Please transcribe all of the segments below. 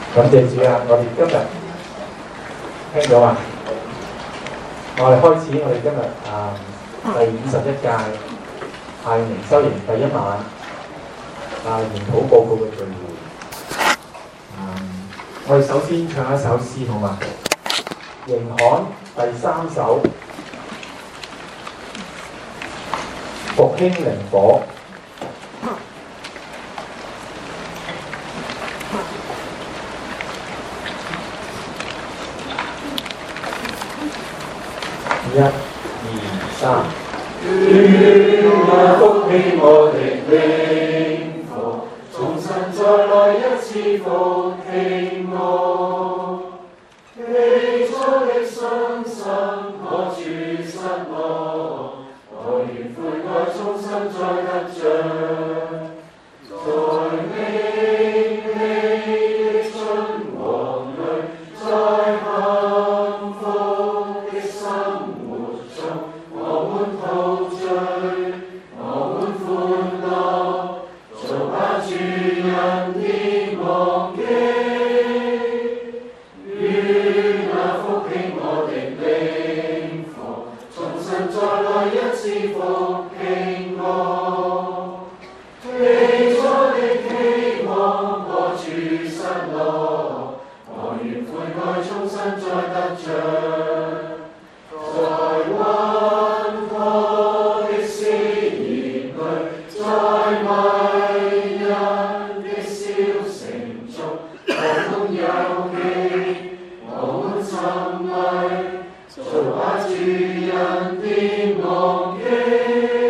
感謝主啊！我哋今日聽咗啊，我哋開始我哋今日第51屆夏令營修營第一晚研討報告嘅聚會。我哋首先唱一首詩好嘛？迎刊第3首復興靈火。1、2、3。 願那復興我的靈火，重新再來一次復興我。起初的信心可絕失落，我願悔改重新再得着。在美麗的春黃裡，在幸福的生活中，我們陶醉，我們歡樂，做把主人的忘記。願那復興我的靈火，重新再來一次復興我。起初的期望可絕失落，我願悔改重新再得着。在溫火的試驗裡，在迷人的笑聲中，我們遊戲，我們沉迷，做把主人的忘記。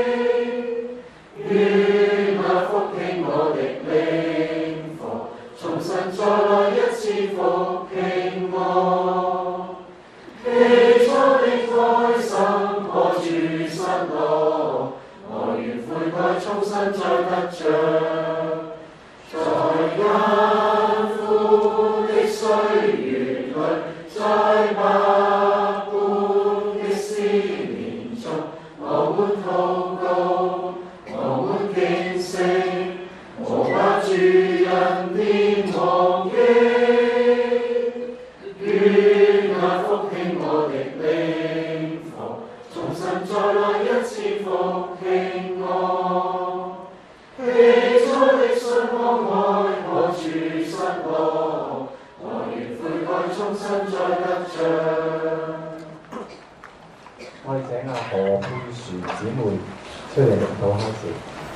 願那復興我的靈火，重新再來一次復興我。起初的開心可絕失落，我願悔改重新再得着。在艱苦的歲月裡，在百般的試煉中，我們禱告，我們警醒，我把主人的忘記。願那復興我的靈火，重新再來一次復興我。起初的信望愛可絕失落，我願悔改重新再得着。 我哋請何佩璇姊妹出嚟領導開始。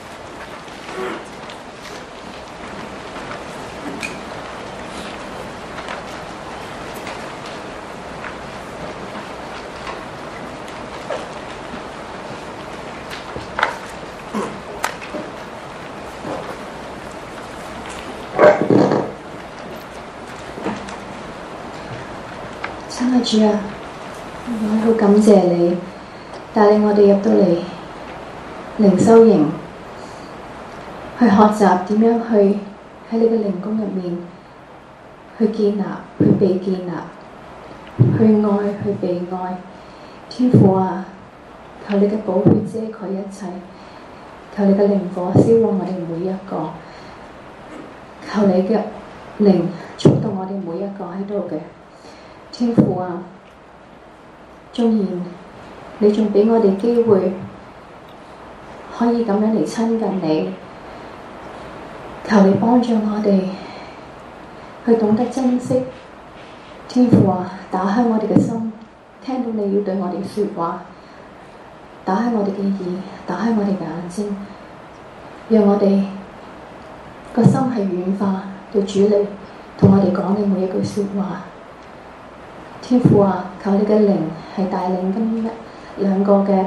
親愛主啊，我好感謝你帶領我哋入到嚟靈修營，去學習點樣去喺你嘅靈宮入面去建立、去被建立、去愛、去被愛。天父啊，求你嘅寶血遮蓋一切，求你嘅靈火燒旺我哋每一個，求你嘅靈觸動我哋每一個喺度嘅。天父啊，縱然你仲俾我哋機會可以咁樣嚟親近你，求你幫助我哋去懂得珍惜。天父啊，打開我哋嘅心，聽到你要對我哋說話，打開我哋嘅耳，打開我哋嘅眼睛，讓我哋個心係軟化，對主你同我哋講嘅每一句說話。天父啊，求你嘅靈係帶領今日兩個嘅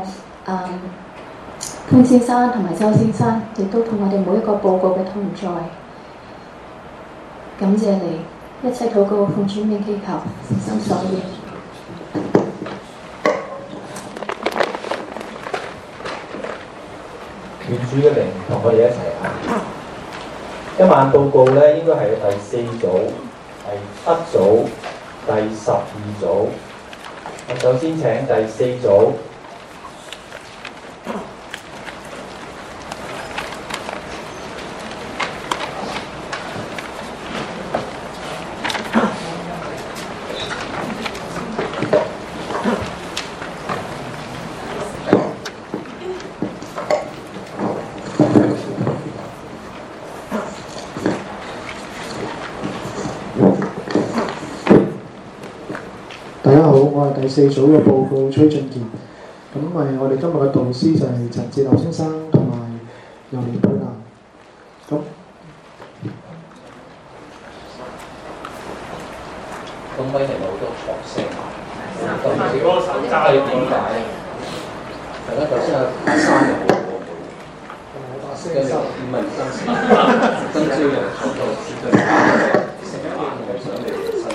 潘先生同埋周先生，亦都同我哋每一個報告嘅同在。感謝你，一切禱告奉主名祈求，誠心所願。 願主嘅靈同我哋一齊啊！今晚報告咧，應該係第4組，係7組。第12組，我首先請第4組大家好，我係第4組嘅報告崔俊健。咁我哋今日嘅導師就係陳志立先生同埋尤連佩蘭。咁咪係咪好多學聲？咁嗰個手揸係點解？係啦，頭先阿生又好好，跟住唔係曾朝陽坐到成日上嚟新。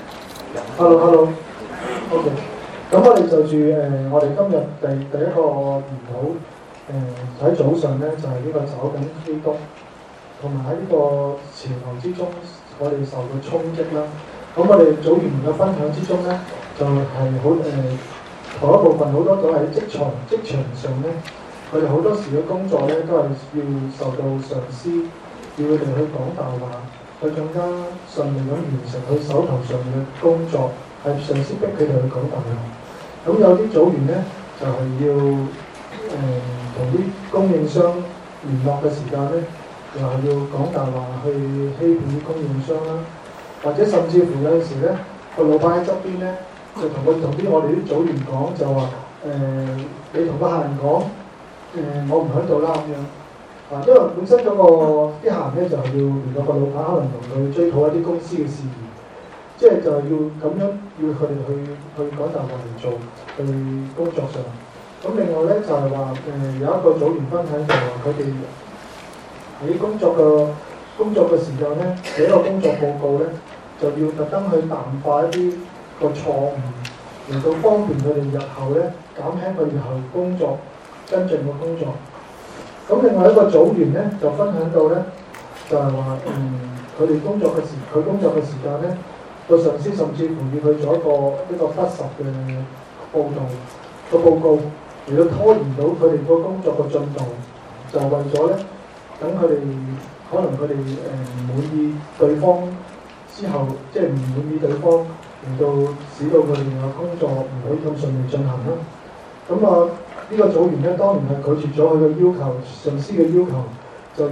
Hello，OK。咁我哋就住我哋今日第一個研討喺早上咧，就係呢個找緊基督，同埋喺呢個潮流之中，我哋受到衝擊啦。咁我哋組員嘅分享之中咧，就係好頭一部分好多都喺職場上咧，佢哋好多時嘅工作咧都係要受到上司要佢哋去講大話，去更加順利咁完成佢手頭上嘅工作，係上司逼佢哋去講大話。咁有啲組員咧就係要同啲供應商聯絡嘅時間咧，又係要講大話去欺騙啲供應商啦。或者甚至乎有陣時咧，個老闆喺側邊咧，就同啲我哋啲組員講，就話你同個客人講，我唔喺度啦咁樣。因為本身嗰啲客人咧就係要聯絡個老闆，可能同佢追討一啲公司嘅事宜，即係就係要咁樣要佢哋去講大話嚟做，去工作上。咁另外咧就係話有一個組員分享就話佢哋喺工作嘅時間咧，寫一個工作報告咧，就要特登去淡化一啲個錯誤，嚟到方便佢哋日後咧減輕佢日後工作跟進嘅工作。咁另外一個組員咧就分享到咧，就係話佢哋工作嘅時間咧，個上司甚至乎要佢做一個不實嘅報告嚟到拖延到佢哋個工作嘅進度，就為咗咧等佢哋。可能佢哋唔滿意對方之後，即係唔滿意對方，令到使到佢哋嘅工作唔可以咁順利進行啦。咁呢個組員咧當然係拒絕咗佢嘅要求，上司嘅要求，就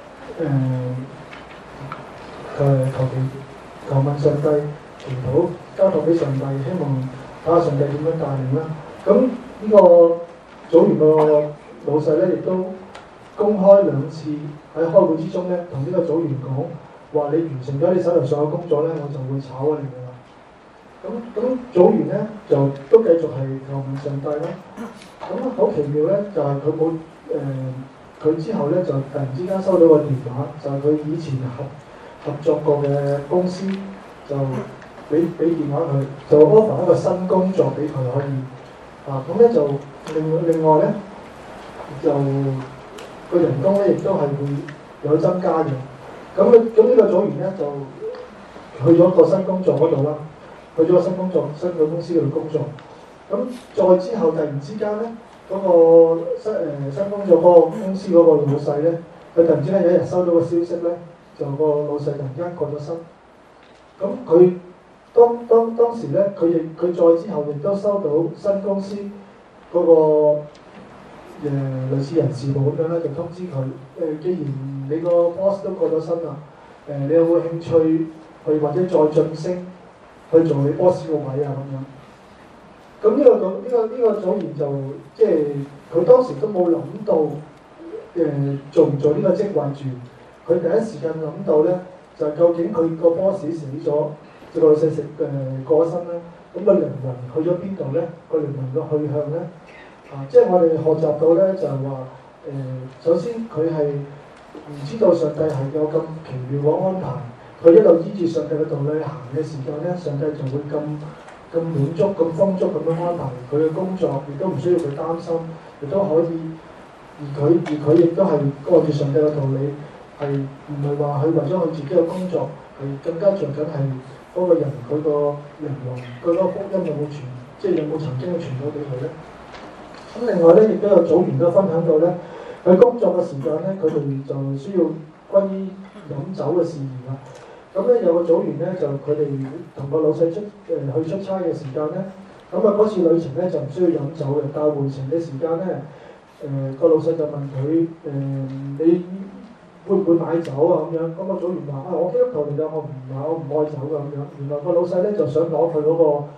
求問上帝祈禱，交託俾上帝，希望睇下上帝點樣帶領啦。咁呢個組員個老細咧亦都公開2次。喺開會之中咧，同呢個組員講話：你完成咗你手頭上嘅工作咧，我就會炒你㗎啦。咁組員咧就都繼續係求問上帝啦。咁好奇妙咧，就係佢之後咧就突然之間收到個電話，就係佢以前合作過嘅公司就俾電話佢，就 offer 一個新工作俾佢可以。咁咧就另外咧就。個人工咧亦都係會有增加嘅。咁呢個組員咧就去咗個新工作嗰度啦，去咗個新嘅公司嗰度工作。咁再之後突然之間咧，嗰個新工作嗰個公司嗰個老細咧，佢突然之間有一日收到個消息咧，就個老細突然間過咗身。咁佢當時咧，佢再之後亦都收到新公司嗰個。類似人事部咁樣咧，就通知佢既然你個 boss 都過咗身啦，你有冇興趣去或者再晉升去做你 boss 個位啊咁樣？咁呢個組員就即係佢當時都冇諗到做唔做呢個職位住，佢第一時間諗到咧就係究竟佢個 boss 死咗，即個老細過咗身啦，咁個靈魂去咗邊度咧？個靈魂嘅去向咧？即係我哋學習到咧，就係話首先佢係唔知道上帝係有咁奇妙嘅安排，佢一路依住上帝嘅道理行嘅時間咧，上帝就會咁滿足、咁豐足咁樣安排佢嘅工作，亦都唔需要佢擔心，亦都可以。而佢亦都係按住上帝嘅道理，係唔係話佢為咗佢自己嘅工作，係更加着緊係嗰個人佢個靈魂，佢嗰個福音有冇傳，即係有冇曾經傳到俾佢咧？咁另外咧，亦都有組員都分享到咧，佢工作嘅時間咧，佢哋就需要關於飲酒嘅事宜啦。咁咧有個組員咧，就佢哋同個老細去出差嘅時間咧，咁嗰次旅程咧就唔需要飲酒嘅，但係回程嘅時間咧，個老細就問佢你會唔會買酒啊咁樣？咁個組員話我基督徒嚟㗎，我唔愛酒㗎咁樣。原來個老細咧就想攞佢嗰個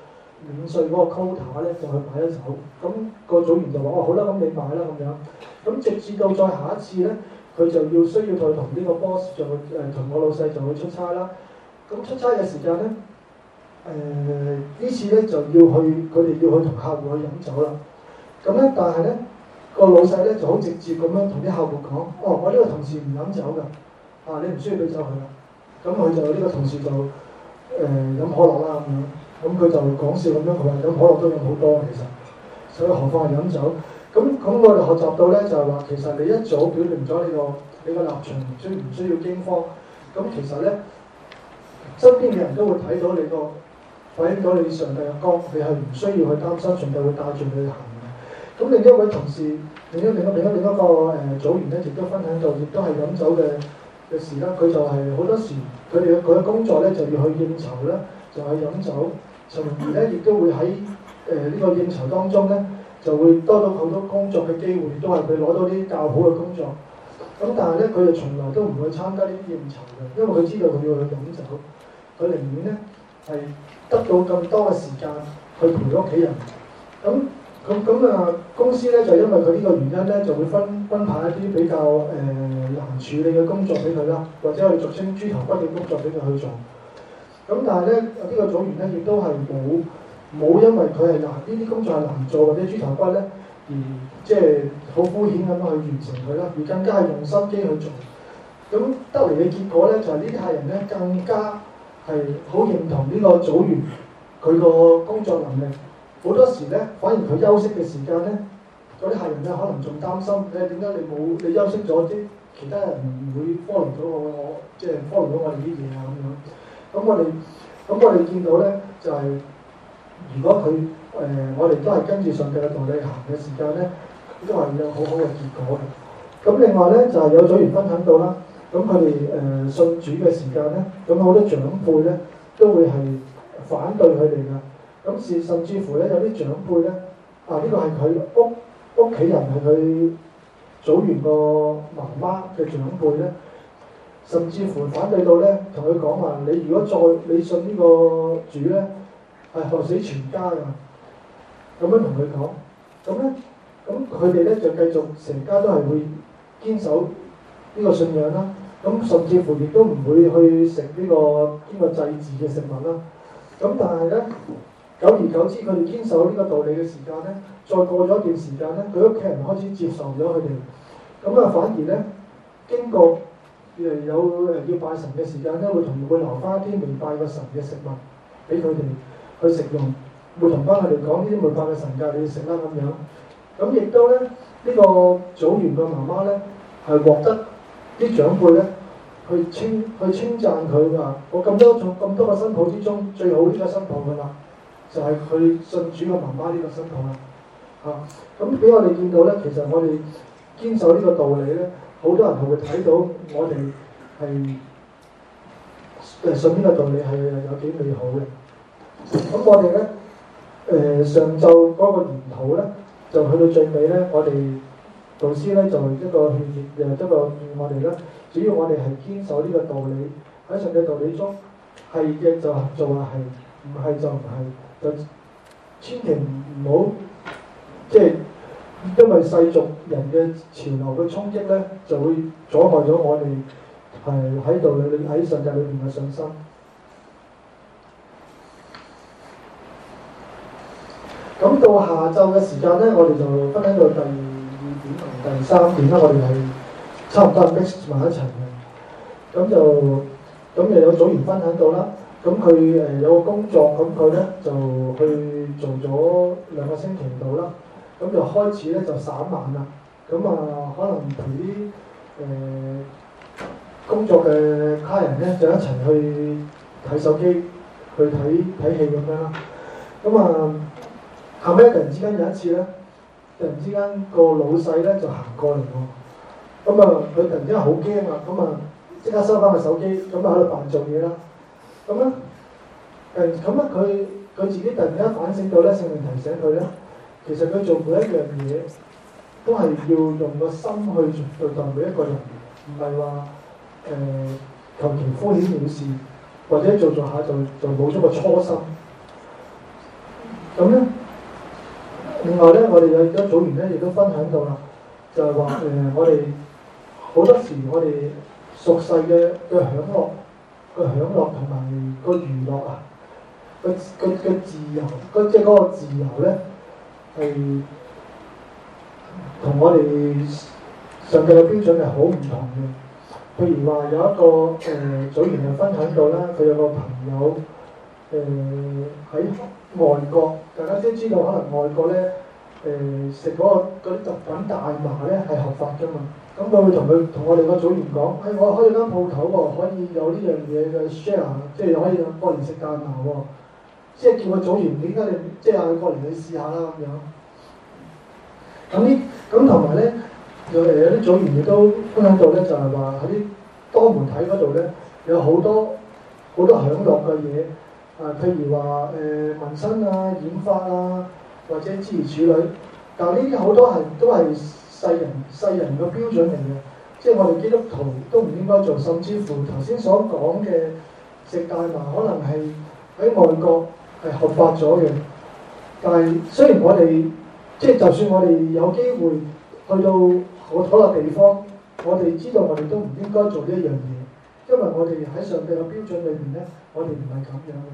免稅嗰個 quota 咧就去擺咗手，咁、個組員就話：哦好啦，咁你買啦咁樣。咁直至到再下一次咧，佢就需要再同呢個 boss 就同我老細就去出差啦。咁出差嘅時間咧，呢次咧就要去佢哋要去同客戶去飲酒啦。咁咧，但係咧個老細咧就好直接咁樣同啲客戶講：哦，我呢個同事唔飲酒㗎，你唔需要俾酒佢啦。咁佢就呢個同事就飲可樂啦咁樣。咁佢就講笑咁樣，佢話飲可樂都飲好多其實，所以何況係飲酒。咁我哋學習到咧就係話，其實你一早表明咗你個立場，唔需要驚慌。咁其實咧，身邊嘅人都會睇到你個反映到你上帝嘅光，你係唔需要去擔心上帝會帶住你去行嘅。咁另一位同事，另一個組員咧，亦都分享到，亦都係飲酒嘅事啦。佢就係好多時，佢嘅工作咧就要去應酬啦，就係飲酒。從而咧，亦都會喺呢個應酬當中咧，就會多到好多工作嘅機會，都係佢攞到啲較好嘅工作。咁但係咧，佢就從來都唔會參加呢啲應酬嘅，因為佢知道佢要去飲酒，佢寧願咧係得到咁多嘅時間去陪屋企人。公司咧就因為佢呢個原因咧，就會分派一啲比較難處理嘅工作俾佢啦，或者我哋俗稱豬頭骨嘅工作俾佢去做。咁但係咧，呢個組員咧亦都係冇因為佢係呢啲工作係難做或者豬頭骨咧，而即係好敷衍咁樣去完成佢啦，而更加係用心機去做。咁得嚟嘅結果咧，就係呢啲客人咧更加係好認同呢個組員佢個工作能力。好多時咧，反而佢休息嘅時間咧，嗰啲客人咧可能仲擔心點解你休息咗啲其他人唔會 follow 到我即係 follow 到我哋啲嘢啊咁樣。咁我哋見到咧，就係、如果我哋都係跟住上帝嘅道理行嘅時間咧，都係有好好嘅結果嘅。咁另外咧，就係有組員分享到啦，咁佢哋信主嘅時間咧，咁好多長輩咧都會係反對佢哋㗎。咁甚至乎咧，有啲長輩咧，呢個係佢屋企人係佢組員個媽媽嘅長輩咧。甚至乎反對到咧，同佢講話：你如果你信呢個主咧，係害死全家㗎。咁樣同佢講，咁佢哋咧就繼續成家都係會堅守呢個信仰啦。咁甚至乎亦都唔會去食呢個祭祀嘅食物啦。咁但係咧，久而久之，佢哋堅守呢個道理嘅時間咧，再過咗一段時間咧，佢屋企人開始接受咗佢哋。咁反而咧，經過有要拜神嘅時間咧，會留翻一啲未拜過神嘅食物俾佢哋去食用，會同翻佢哋講呢啲未拜嘅神㗎，你要食啦咁樣。咁亦都咧，呢個組員嘅媽媽咧係獲得啲長輩咧去稱讚佢話：我咁多個新抱之中，最好呢個新抱㗎啦，就係佢信主嘅媽媽呢個新抱啦。咁俾我哋見到咧，其實我哋堅守呢個道理咧。好多人係會睇到我哋係信呢個道理係有幾美好嘅。咁我哋咧上晝嗰個研討咧，就去到最尾咧，我哋導師咧就一個勸我哋咧，只要我哋係堅守呢個道理，喺上帝道理中係嘅就做係，唔係就唔係，就千祈唔好即係。因為世俗人嘅潮流嘅衝擊咧，就會阻礙咗我哋係喺度喺上帝裏邊嘅信心。咁到下晝嘅時間咧，我哋就分享到第2點同第3點啦。我哋係差唔多 mix 埋一齊嘅。咁又有組員分享到啦。咁佢有個工作，咁佢咧就去做咗2個星期度啦。咁就開始咧就散漫啦，可能陪啲工作嘅客人咧就一齊去睇手機，去睇戲咁樣啦。後尾突然之間有一次咧，突然之間個老細咧就行過嚟喎，佢突然之間好驚啊，即刻收翻個手機，喺度扮做嘢啦。佢自己突然間反省到咧，聖靈提醒佢咧。其實佢做每一樣嘢都係要用個心去對待每一個人，唔係話求其敷衍了事，或者做下就冇咗個初心。 咁咧，另外咧，我哋有組員咧亦都分享到啦，就係話我哋好多時我哋俗世嘅享樂同埋個娛樂啊，個自由，即係嗰個自由咧，係同我哋上帝嘅標準係好唔同嘅。譬如話有一個組員就分享到啦，佢有個朋友喺外國，大家都知道可能外國咧食嗰啲毒品大麻咧係合法㗎嘛。咁佢會同我哋個組員講：我開咗間鋪頭喎，可以有呢樣嘢嘅 share， 即係可以過嚟食大麻喎。即係叫個組員點解你即係嗌佢過嚟你試下啦咁樣。咁同埋咧。有啲組員亦都分享到咧，就係話喺啲多媒體嗰度咧，有好多享樂嘅嘢，譬如話紋身啊、染髮啊，或者諸如此類。但係呢啲好多都係世人嘅標準嚟嘅，即係我哋基督徒都唔應該做，甚至乎頭先所講嘅食大麻，可能係喺外國係合法咗嘅。但係雖然我哋即係就算我哋有機會去到嗰個地方，我哋知道我哋都唔應該做呢一樣嘢，因為我哋喺上帝嘅標準裏邊咧，我哋唔係咁樣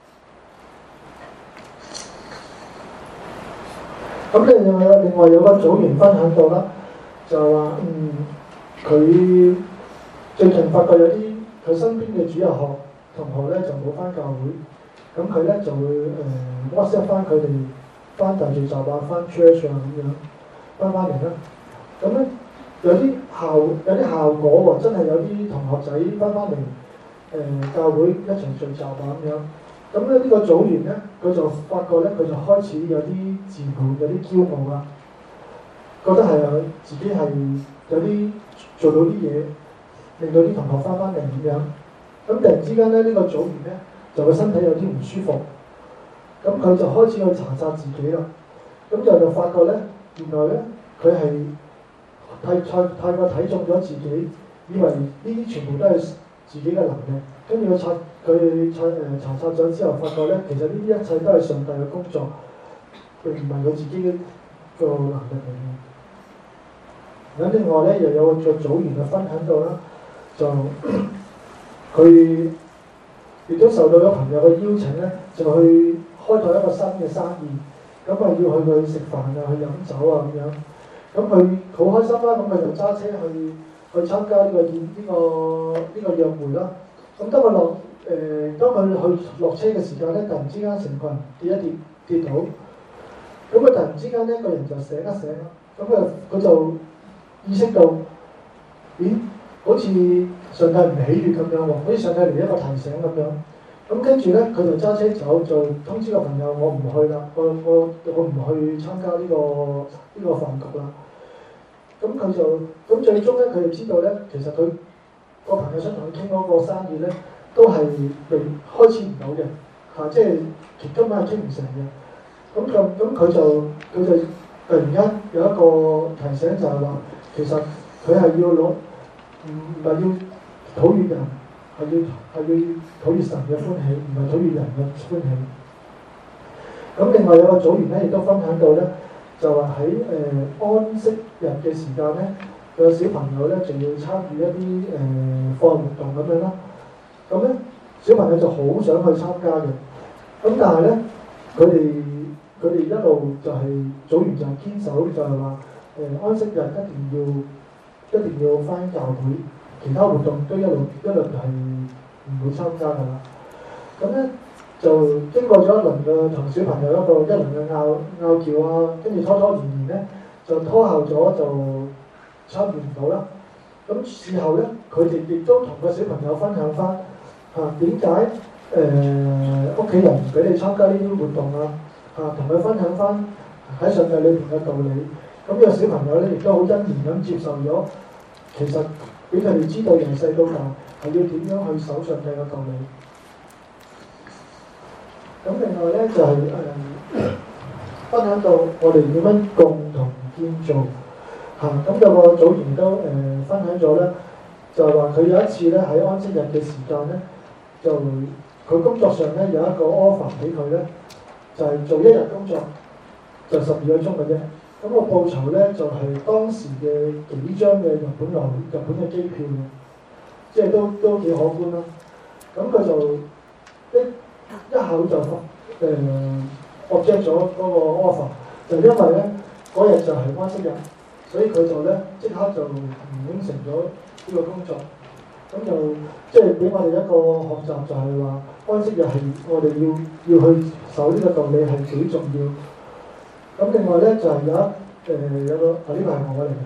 嘅。咁另外有個組員分享到啦，就係話佢最近發覺有啲佢身邊嘅主日學同學咧就冇返教會，咁佢咧就會WhatsApp 返佢哋返大聚集啊、返 church 啊咁樣返嚟啦。咁咧有啲效果喎，真係有啲同學仔返嚟教會一齊聚集啊咁樣。咁咧呢個組員咧，佢就發覺咧，佢就開始有啲自滿、有啲驕傲啦，覺得係自己係有啲做到啲嘢，令到啲同學返嚟咁樣。咁突然之間咧，呢個組員咧就個身體有啲唔舒服，咁佢就開始去查察自己啦。咁就發覺咧，原來咧佢係太過睇重咗自己，以為呢啲全部都係自己嘅能力。跟住佢查察咗之後，發覺咧其實呢啲一切都係上帝嘅工作，並唔係佢自己嘅個能力嚟嘅。咁另外咧又有個組員嘅分享到啦，就佢亦都受到咗朋友嘅邀請咧，就去開拓一個新嘅生意，咁啊要去食飯啊，去飲酒啊咁樣。咁佢好開心啦，咁佢就揸車去參加呢個約會啦。咁當佢去落車嘅時間咧，突然之間成個人跌倒，咁佢突然之間咧個人就醒一醒啦。咁佢就意識到，咦，好似上帝唔喜悅咁樣喎，好似上帝嚟一個提醒咁樣。咁跟住咧，佢就揸車走，就通知個朋友我唔去啦，我唔去參加呢個飯局啦。咁最終咧，佢就知道咧，其實佢個朋友想同佢傾嗰個生意咧，都係未開始唔到嘅，即係根本係傾唔成嘅。咁佢就突然間有一個提醒，就係話，其實佢係要攞唔係要討悅人，係要討悅神嘅歡喜，唔係討悅人嘅歡喜。咁另外有個組員咧，亦都分享到咧，就話喺安息日嘅時間咧，有小朋友咧仲要參與一啲課外活動咁樣啦。咁咧小朋友就好想去參加嘅，咁但係咧佢哋一路就係組員就堅守，就係話安息日一定要返教會，其他活動都一路係唔會參加㗎啦。咁咧就經過咗一輪嘅同小朋友一輪嘅拗撬啊，跟住拖延咧，就拖後咗就參與唔到啦。咁事後咧，佢哋亦都同個小朋友分享翻點解屋企人唔俾你參加呢啲活動啊？同佢分享翻喺上帝裏邊嘅道理。咁呢個小朋友咧，亦都好欣然咁接受咗，其實俾佢哋知道由細到大係要點樣去守上帝嘅道理。咁另外咧就係分享到我哋點樣共同建造咁有個組員都分享咗咧，就係話佢有一次咧喺安息日嘅時間咧，就佢工作上咧有一個 offer 俾佢咧， 就係做一日工作就12個鐘嘅啫。咁個報酬咧就係當時嘅幾張嘅日本嘅機票嘅，即係都幾可觀啦。咁佢就一口就object 咗嗰個 offer， 就因為咧嗰日就係安息日，所以佢就咧即刻就唔應承咗呢個工作。咁就即係俾我哋一個學習，就係話安息日係我哋要去守呢個道理係幾重要。咁另外咧就係有個呢個係我嚟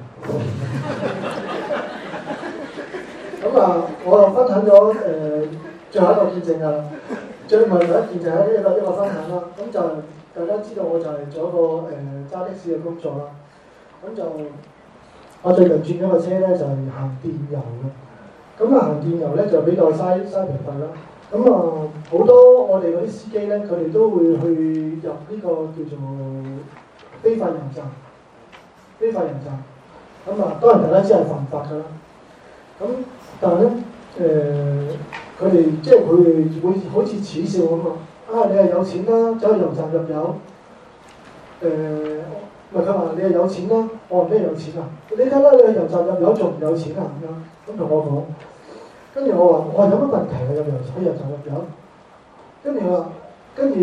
嘅。咁我就分享咗最後一個見證啊，最後一件就係一個分享啦。咁就大家知道我就係做一個揸的士嘅工作啦。咁就我最近轉咗個車咧，就係行電油嘅。咁行電油咧就比較嘥皮費啦。咁好多我哋嗰啲司機咧，佢哋都會去入呢個叫做非法油站。咁當然大家知係犯法㗎啦。咁但係咧佢哋即係佢哋會好似恥笑咁啊！你係有錢啦，走去油站入油。佢話你係有錢啦，我話咩有錢啊？你睇啦，你去油站入油仲唔有錢啊？咁同我講，跟住我話有乜問題啊？去油站入油，跟住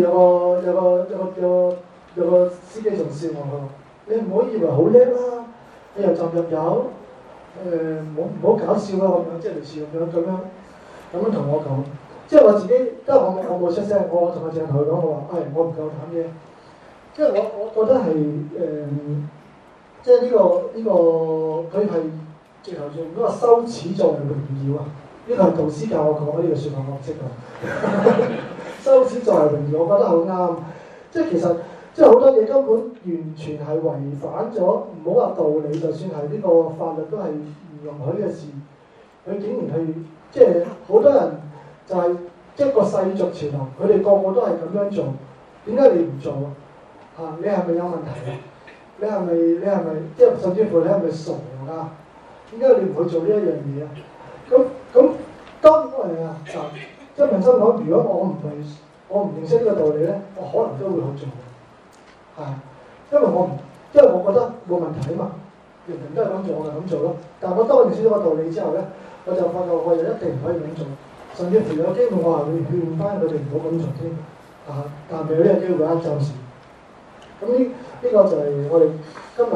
有個司機仲笑我，你唔好以為好叻啦，去油站入油，唔好搞笑啦咁樣，即係類似咁樣同我講，即係我自己，因為我冇出聲，我同阿鄭同佢講，我話我唔夠膽嘅。即係我覺得係即係呢個佢係直頭用嗰個羞恥作為榮耀啊！呢個係導師教我講呢個説話，我唔識㗎。羞恥作為榮耀，我覺得好啱。即係其實即係好多嘢根本完全係違反咗，唔好話道理，就算係呢個法律都係唔容許嘅事。佢竟然去即係好多人就係一個世俗潮流，佢哋個個都係咁樣做，點解你唔做啊？你係咪有問題啊？你係咪即係甚至乎你係咪傻㗎？點解你唔去做呢一樣嘢啊？咁當即係問心講，如果我唔認識呢個道理咧，我可能都會去做嘅。因為我覺得冇問題啊嘛，人人都係咁做，我就咁做咯。但係我當我認識咗個道理之後咧，我就發覺我就一定唔可以咁做，甚至乎有機會我係會勸翻佢哋唔好咁做添。但係未有呢個機會啊，暫時。咁呢個就係我哋今日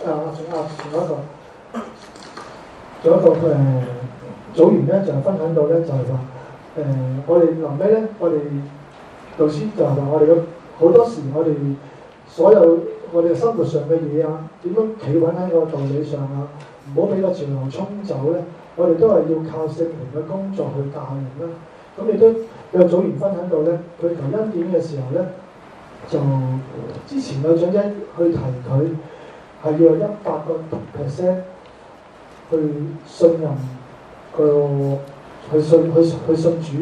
仲有一個組員咧，就係分享到咧，就係話我哋臨尾咧，我哋導師就係話我哋嘅好多時，我哋所有我哋生活上嘅嘢啊，點樣企穩喺個道理上啊，唔好俾個潮流沖走咧，我哋都係要靠聖靈嘅工作去帶領啦。咁亦都有組員分享到咧，佢求恩典嘅時候咧。就之前有長者去提佢係要有100% 去信任去信主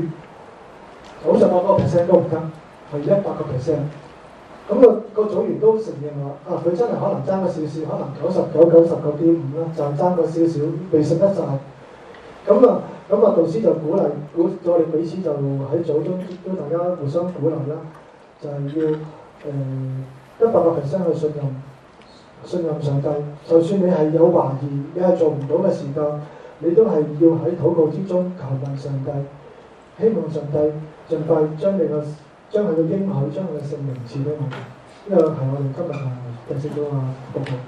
，98% 都唔得，係100%。咁個組員都承認話佢真係可能爭咗少少，可能99.5啦，就係爭咗少少，未信得晒。咁導師就鼓勵，我哋彼此就喺組中都大家互相鼓勵啦。就係要100%去信任上帝。就算你係有懷疑，你係做唔到嘅時間，你都係要喺禱告之中求問上帝，希望上帝盡快將佢嘅應許、將佢嘅聖名賜俾我哋。呢個係我哋今日第四個報告。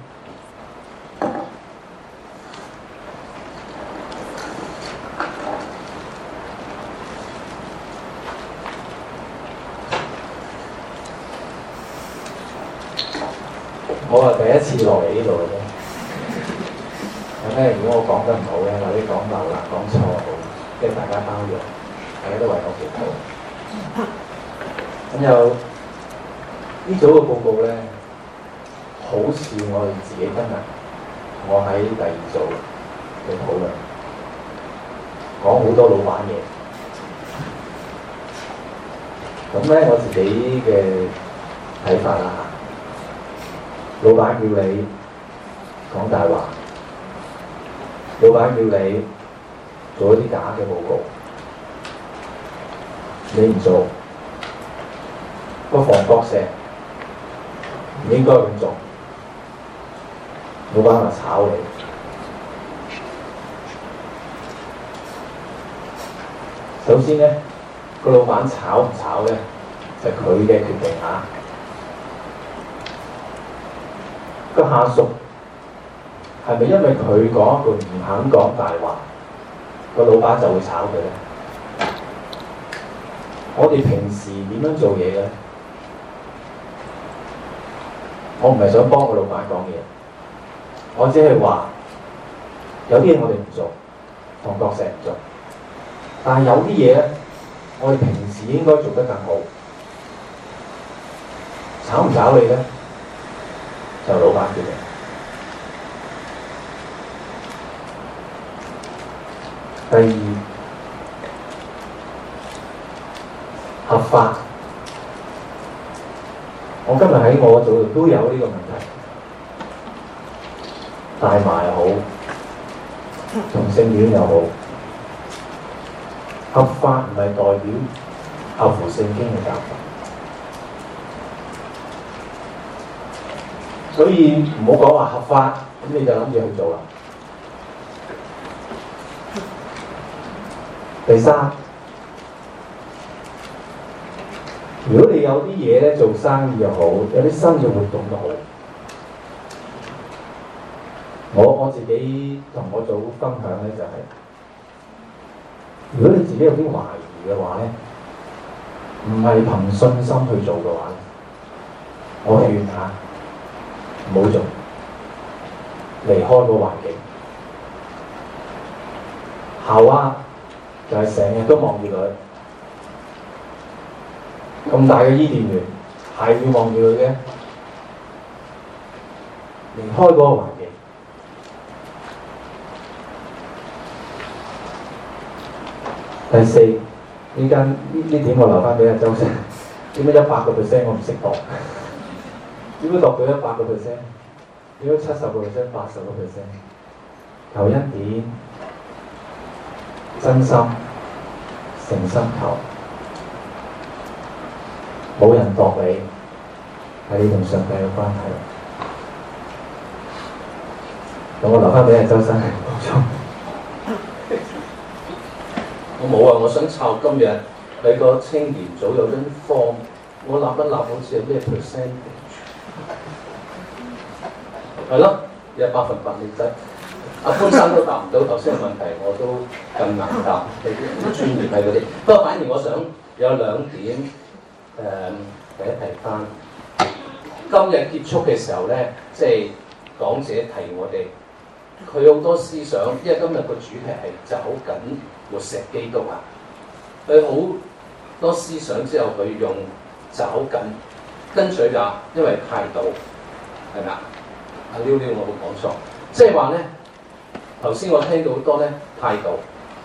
我係第一次落嚟呢度嘅啫，咁咧如果我講得唔好咧，或者講漏啦、講錯，即係大家包容，大家都為我祈禱。咁有呢組嘅報告咧，好似我哋自己今日我喺第二組嘅討論，講好多老闆嘢。咁咧我自己嘅睇法啦。老闆叫你講大話，老闆叫你做一啲假嘅報告，你唔做， 個防角石唔應該咁做，老闆話炒你。首先咧，個老闆炒唔炒咧，就係佢嘅決定嚇。個下屬係咪因為佢講一句唔肯講大話，個老闆就會炒佢咧？我哋平時點樣做嘢嘅咧？我唔係想幫個老闆講嘢，我只係話有啲嘢我哋唔做，防角石唔做，但係有啲嘢咧，我哋平時應該做得更好。炒唔炒你咧，就老闆決定。第二，合法。我今日喺我組度都有呢個問題，大麻又好，同性戀又好，合法唔係代表合乎聖經嘅教法，所以唔好講話合法，咁你就諗住去做啦。第三，如果你有啲嘢咧做生意又好，有啲新嘅活動都好，我自己同我組分享咧就係、如果你自己有啲懷疑嘅話咧，唔係憑信心去做嘅話，我勸下唔好做，離開個環境。夏娃就係成日都望住佢。咁大嘅伊甸園係會望住佢嘅，離開嗰個環境。第四，呢點我留翻俾阿周生。點解100%我唔識讀？點解讀到100%？點解70%、80%？求恩典，真心、誠心求。冇人度你，係你同上帝嘅關係。咁我留翻俾阿周生補充。 我冇啊！我想抄今日你個青年組有張 form， 我立一立好似係咩 percentage？ 係咯，有100%你得。阿潘生都答唔到頭先嘅問題，我都更難答。你啲專業係嗰啲，不過反而我想有2點。第一提翻，今日結束嘅時候咧，即係講者提我哋，佢好多思想，因為今日個主題係找緊活石基督啊，佢好多思想之後，佢用找緊，跟隨㗎，因為態度係咪啊？阿溜溜我冇講錯，即係話咧，頭先我聽到好多咧態度，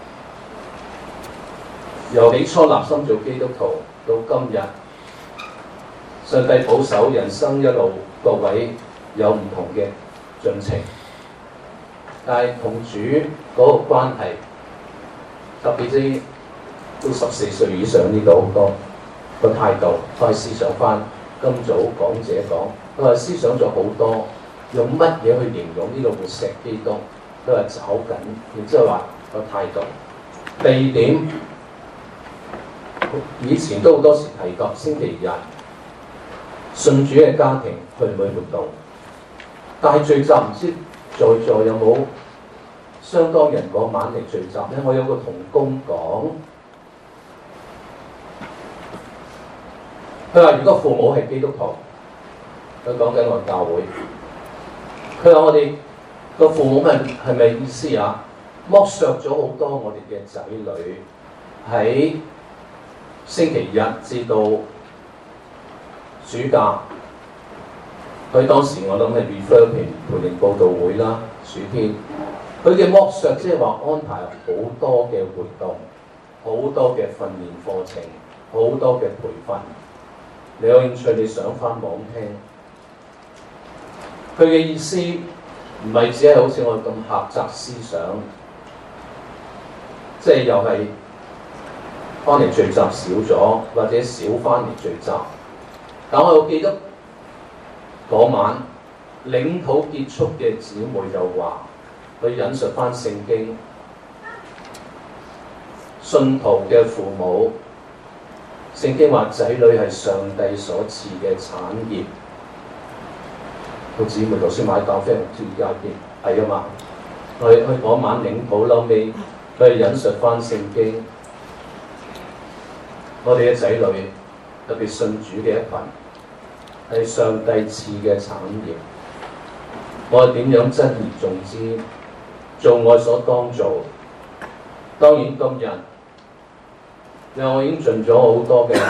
由起初立心做基督徒到今日。上帝保守人生一路，各位有唔同嘅進程，但係同主嗰個關係，特別啲都14歲以上呢個好多個態度，再思想翻今早講者講，佢話思想咗好多，用乜嘢去形容呢個活石基督，都係找緊，然之後話個態度。第二點，以前都好多時提及星期日。信主嘅家庭去唔去活動？但係聚集唔知在座有冇相當人嗰晚嚟聚集咧？我有個同工講，佢話如果父母係基督徒，佢講緊我教會，佢話我哋個父母係咪意思啊？剝削咗好多我哋嘅仔女喺星期日至到暑假，佢當時我諗係 refer 培靈佈道會啦，暑天，佢嘅剝削即係話安排好多嘅活動，好多嘅訓練課程，好多嘅培訓。你有興趣你上翻網聽，佢嘅意思唔係只係好似我咁狹窄思想，即係又係翻嚟聚集少咗，或者少翻嚟聚集。 但我記得嗰晚領土結束嘅姊妹就話，佢引述翻聖經，信徒嘅父母，聖經話仔女係上帝所賜嘅產業。個姊妹頭先買咖啡，唔知而家邊係啊嘛？佢嗰晚領土後尾，佢係引述翻聖經，我哋嘅仔女特別信主嘅一群，係上帝賜嘅產業。我係點樣珍而重之，做我所當做。當然今日，因為我已經盡咗好多嘅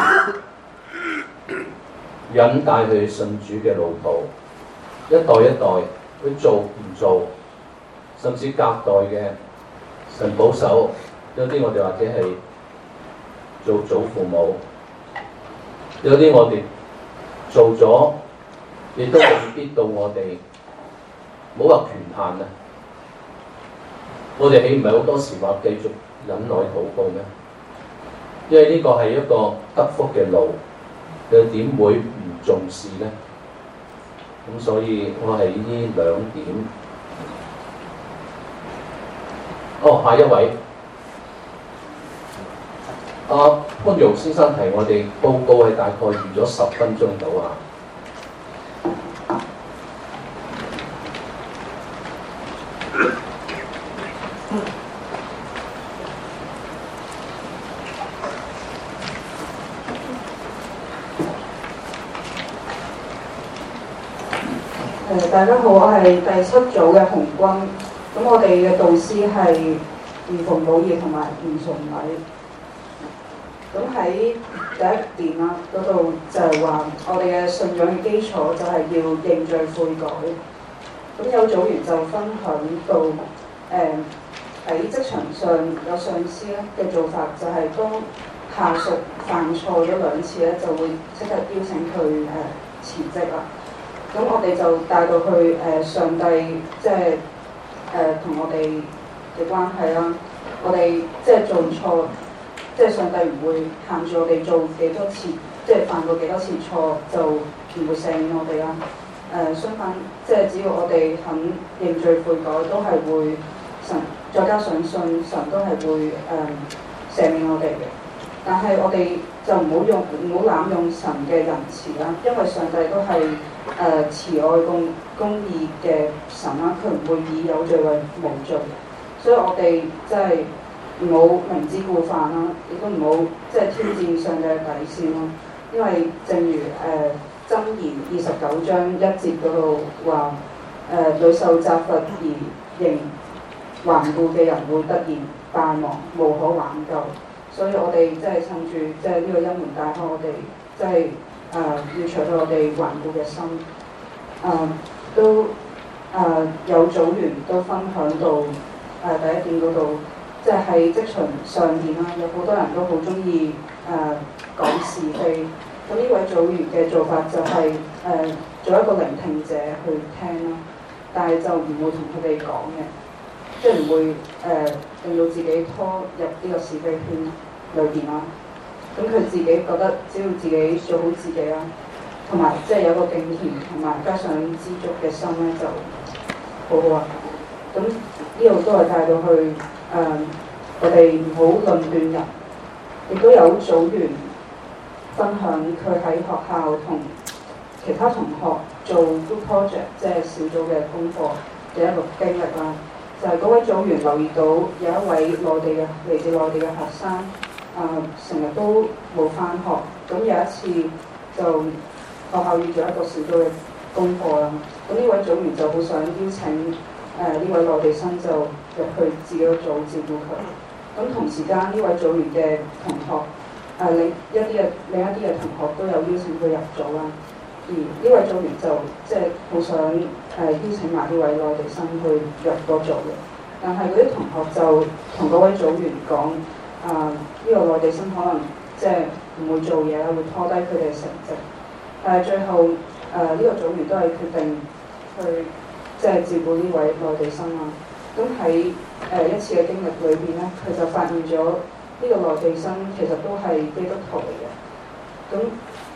引帶佢信主嘅路途，一代一代佢做唔做，甚至隔代嘅神保守，有啲我哋或者係做祖父母，有啲我哋做咗，亦都未必到我哋冇話權限啊！我哋豈唔係好多時話繼續忍耐禱告咩？因為呢個係一個得福嘅路，又點會唔重視呢？咁所以我係呢兩點。下一位，潘玉先生提我哋報告係大概預咗10分鐘到啊。 大家好，我係第7組嘅紅軍。咁我哋嘅導師係吳馮寶業同埋吳崇禮。咁喺第一點啦，嗰度就係話我哋嘅信仰嘅基礎就係要認罪悔改。咁有組員就分享到，喺職場上有上司咧嘅做法就係當下屬犯錯咗2次咧，就會即刻邀請佢辭職啦。咁我哋就帶到去上帝，即係同我哋嘅關係啦。我哋即係做錯，即係上帝唔會限住我哋做幾多次，即係犯過幾多次錯就唔會赦免我哋啦。相反，即係只要我哋肯認罪悔改，都係會神再加上信神都係會赦免我哋嘅。但係我哋就唔好濫用神嘅仁慈啦，因為上帝都係慈愛公義嘅神啦，佢唔會以有罪為無罪，所以我哋即係唔好明知故犯啦，亦都唔好即係挑戰上帝嘅底線咯。因為正如箴言29章1節嗰度話，屢受責罰而仍頑固嘅人會突然敗亡，無可挽救。所以我哋即係趁住即係呢個恩門大開，我哋即係要除去我哋頑固嘅心。有組員都分享到第一點嗰度，即係喺職場上面啦，有好多人都好中意講是非。咁呢位組員嘅做法就係做一個聆聽者去聽啦，但係就唔會同佢哋講嘅，即係唔會令到自己拖入呢個是非圈裏邊啦。咁佢自己覺得只要自己做好自己啦，同埋即係有個敬虔同埋加上知足嘅心咧，就好好啊。咁呢度都係帶到去我哋唔好論斷人，亦都有組員分享佢喺學校同其他同學做 group project， 即係小組嘅功課嘅一個經歷啦。就係嗰位組員留意到有一位嚟自內地嘅學生，成日都冇返學。咁有一次就學校要做一個小組嘅功課啦。咁呢位組員就好想邀請呢位內地生就入去自己個組照顧佢。咁同時間呢位組員嘅同學，另一啲嘅同學都有邀請佢入組啦。而呢位組員就即係好想邀請埋呢位內地生去入個組嘅，但係嗰啲同學就同嗰位組員講，呢個內地生可能即係唔會做嘢啦，會拖低佢哋嘅成績。但係最後呢個組員都係決定去即係照顧呢位內地生啦。咁喺一次嘅經歷裏邊咧，佢就發現咗呢個內地生其實都係基督徒嚟嘅。咁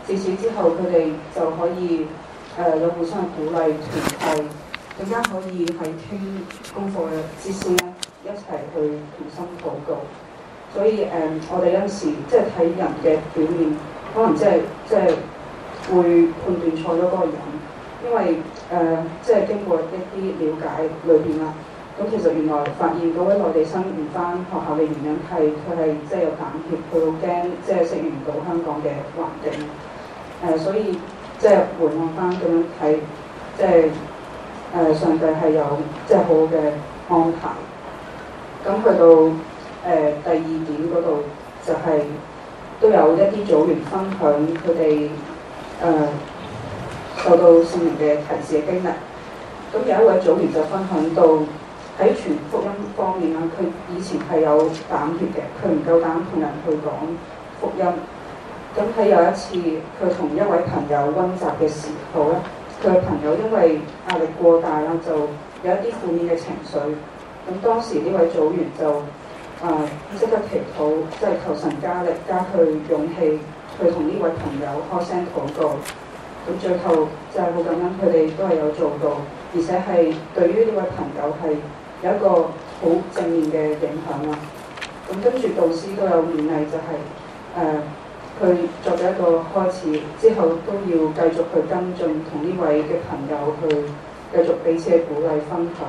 自此之後，佢哋就可以有互相鼓勵團契，更加可以喺傾功課之先咧一齊去同心禱告。所以我哋有陣時即係睇人嘅表面，可能即係會判斷錯咗嗰個人，因為即係經過一啲了解裏邊啦。咁其實原來發現嗰位內地生唔返學校嘅原因係佢係即係有膽怯，佢好驚即係適應唔到香港嘅環境。所以即係回望返咁樣睇，即係上帝係有即係好好嘅安排。咁去到第二點嗰度就係、都有一啲組員分享佢哋受到聖靈嘅提示嘅經歷。咁有一位組員就分享到喺傳福音方面啦，佢以前係有膽怯嘅，佢唔夠膽同人去講福音。咁喺有一次佢同一位朋友溫習嘅時候咧，佢嘅朋友因為壓力過大啦，就有一啲負面嘅情緒。咁當時呢位組員就即刻祈禱，即係求神加力加佢勇氣去同呢位朋友開聲禱告。咁最後就係好感恩，佢哋都係有做到，而且係對於呢位朋友係有一個好正面嘅影響啦。咁跟住導師都有勉勵，就係佢作咗一個開始，之後都要繼續去跟進，同呢位嘅朋友去繼續彼此嘅鼓勵分享。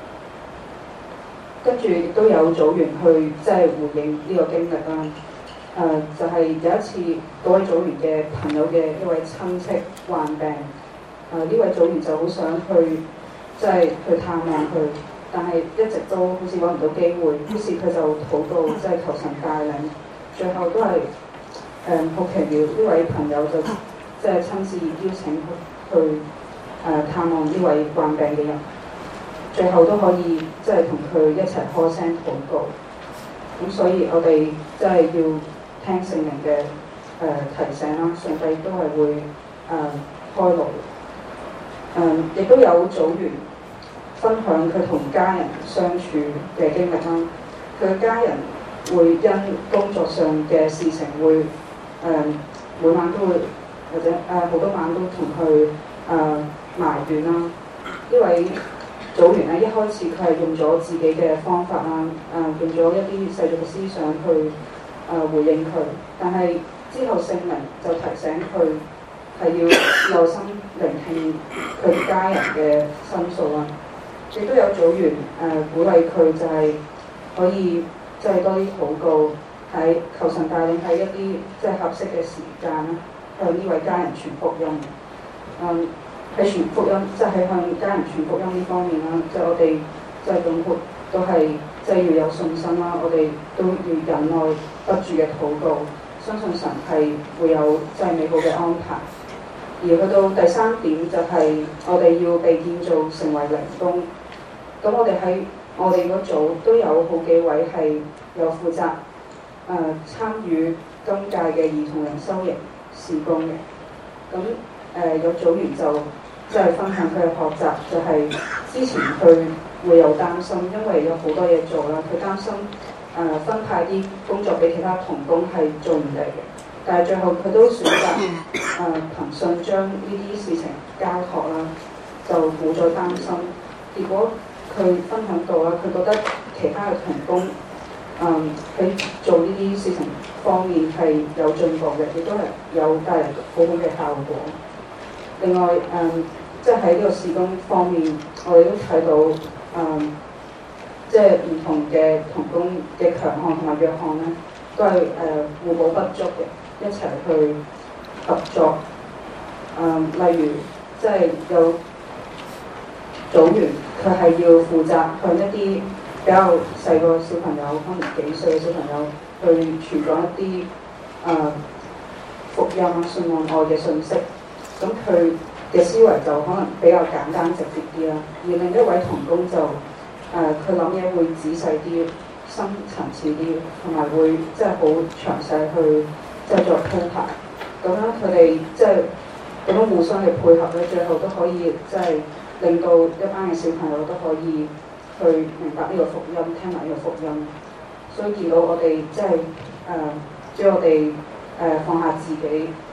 跟住亦都有組員去即係回應呢個經歷啦。就係有一次嗰位組員嘅朋友嘅一位親戚患病，呢位組員就好想去即係去探望佢，但係一直都好似揾唔到機會，於是佢就禱告，即係求神帶領，最後都係好奇妙，呢位朋友就即係親自邀請去探望呢位患病嘅人，最後都可以即係同佢一齊開聲禱告。咁所以我哋即係要聽聖靈嘅提醒啦，上帝都係會開路。亦都有組員分享佢同家人相處嘅經歷啦。佢嘅家人會因工作上嘅事情會每晚都會或者好多晚都同佢埋怨啦。呢位組員咧一開始佢係用咗自己嘅方法啦，用咗一啲世俗嘅思想去回應佢，但係之後聖靈就提醒佢係要留心聆聽佢家人嘅申訴啦。亦都有組員鼓勵佢就係可以即係多啲禱告，喺求神帶領喺一啲即係合適嘅時間啦，向呢位家人傳福音。喺傳福音即係喺向家人傳福音呢方面啦，即係我哋即係總括都係即係要有信心啦，我哋都要忍耐不住嘅禱告，相信神係會有即係美好嘅安排。而去到第三點就係我哋要被建造成為靈工。咁我哋喺我哋嗰組都有好幾位係有負責參與今屆嘅兒童靈修營事工嘅。咁有組員就即係分享佢嘅學習，就係之前佢會有擔心，因為有好多嘢做啦，佢擔心分派啲工作俾其他同工係做唔嚟嘅。但係最後佢都選擇憑信將呢啲事情交託啦，就冇再擔心。結果佢分享到啦，佢覺得其他嘅同工喺做呢啲事情方面係有進步嘅，亦都係有帶嚟好好嘅效果。另外即係喺呢個事工方面，我哋都睇到即係唔同嘅同工嘅強項同埋弱項咧，都係互補不足嘅，一齊去合作。例如即係有組員，佢係要負責向一啲比較細個小朋友，可能幾歲嘅小朋友去傳講一啲福音啊、信望愛嘅信息。咁佢嘅思維就可能比較簡單直接啲啦。而另一位同工就佢諗嘢會仔細啲、深層次啲，同埋會即係好詳細去即係作鋪排。咁樣佢哋即係咁樣互相嘅配合咧，最後都可以即係令到一班嘅小朋友都可以去明白呢個福音，聽埋呢個福音。所以見到我哋即係只要我哋放下自己，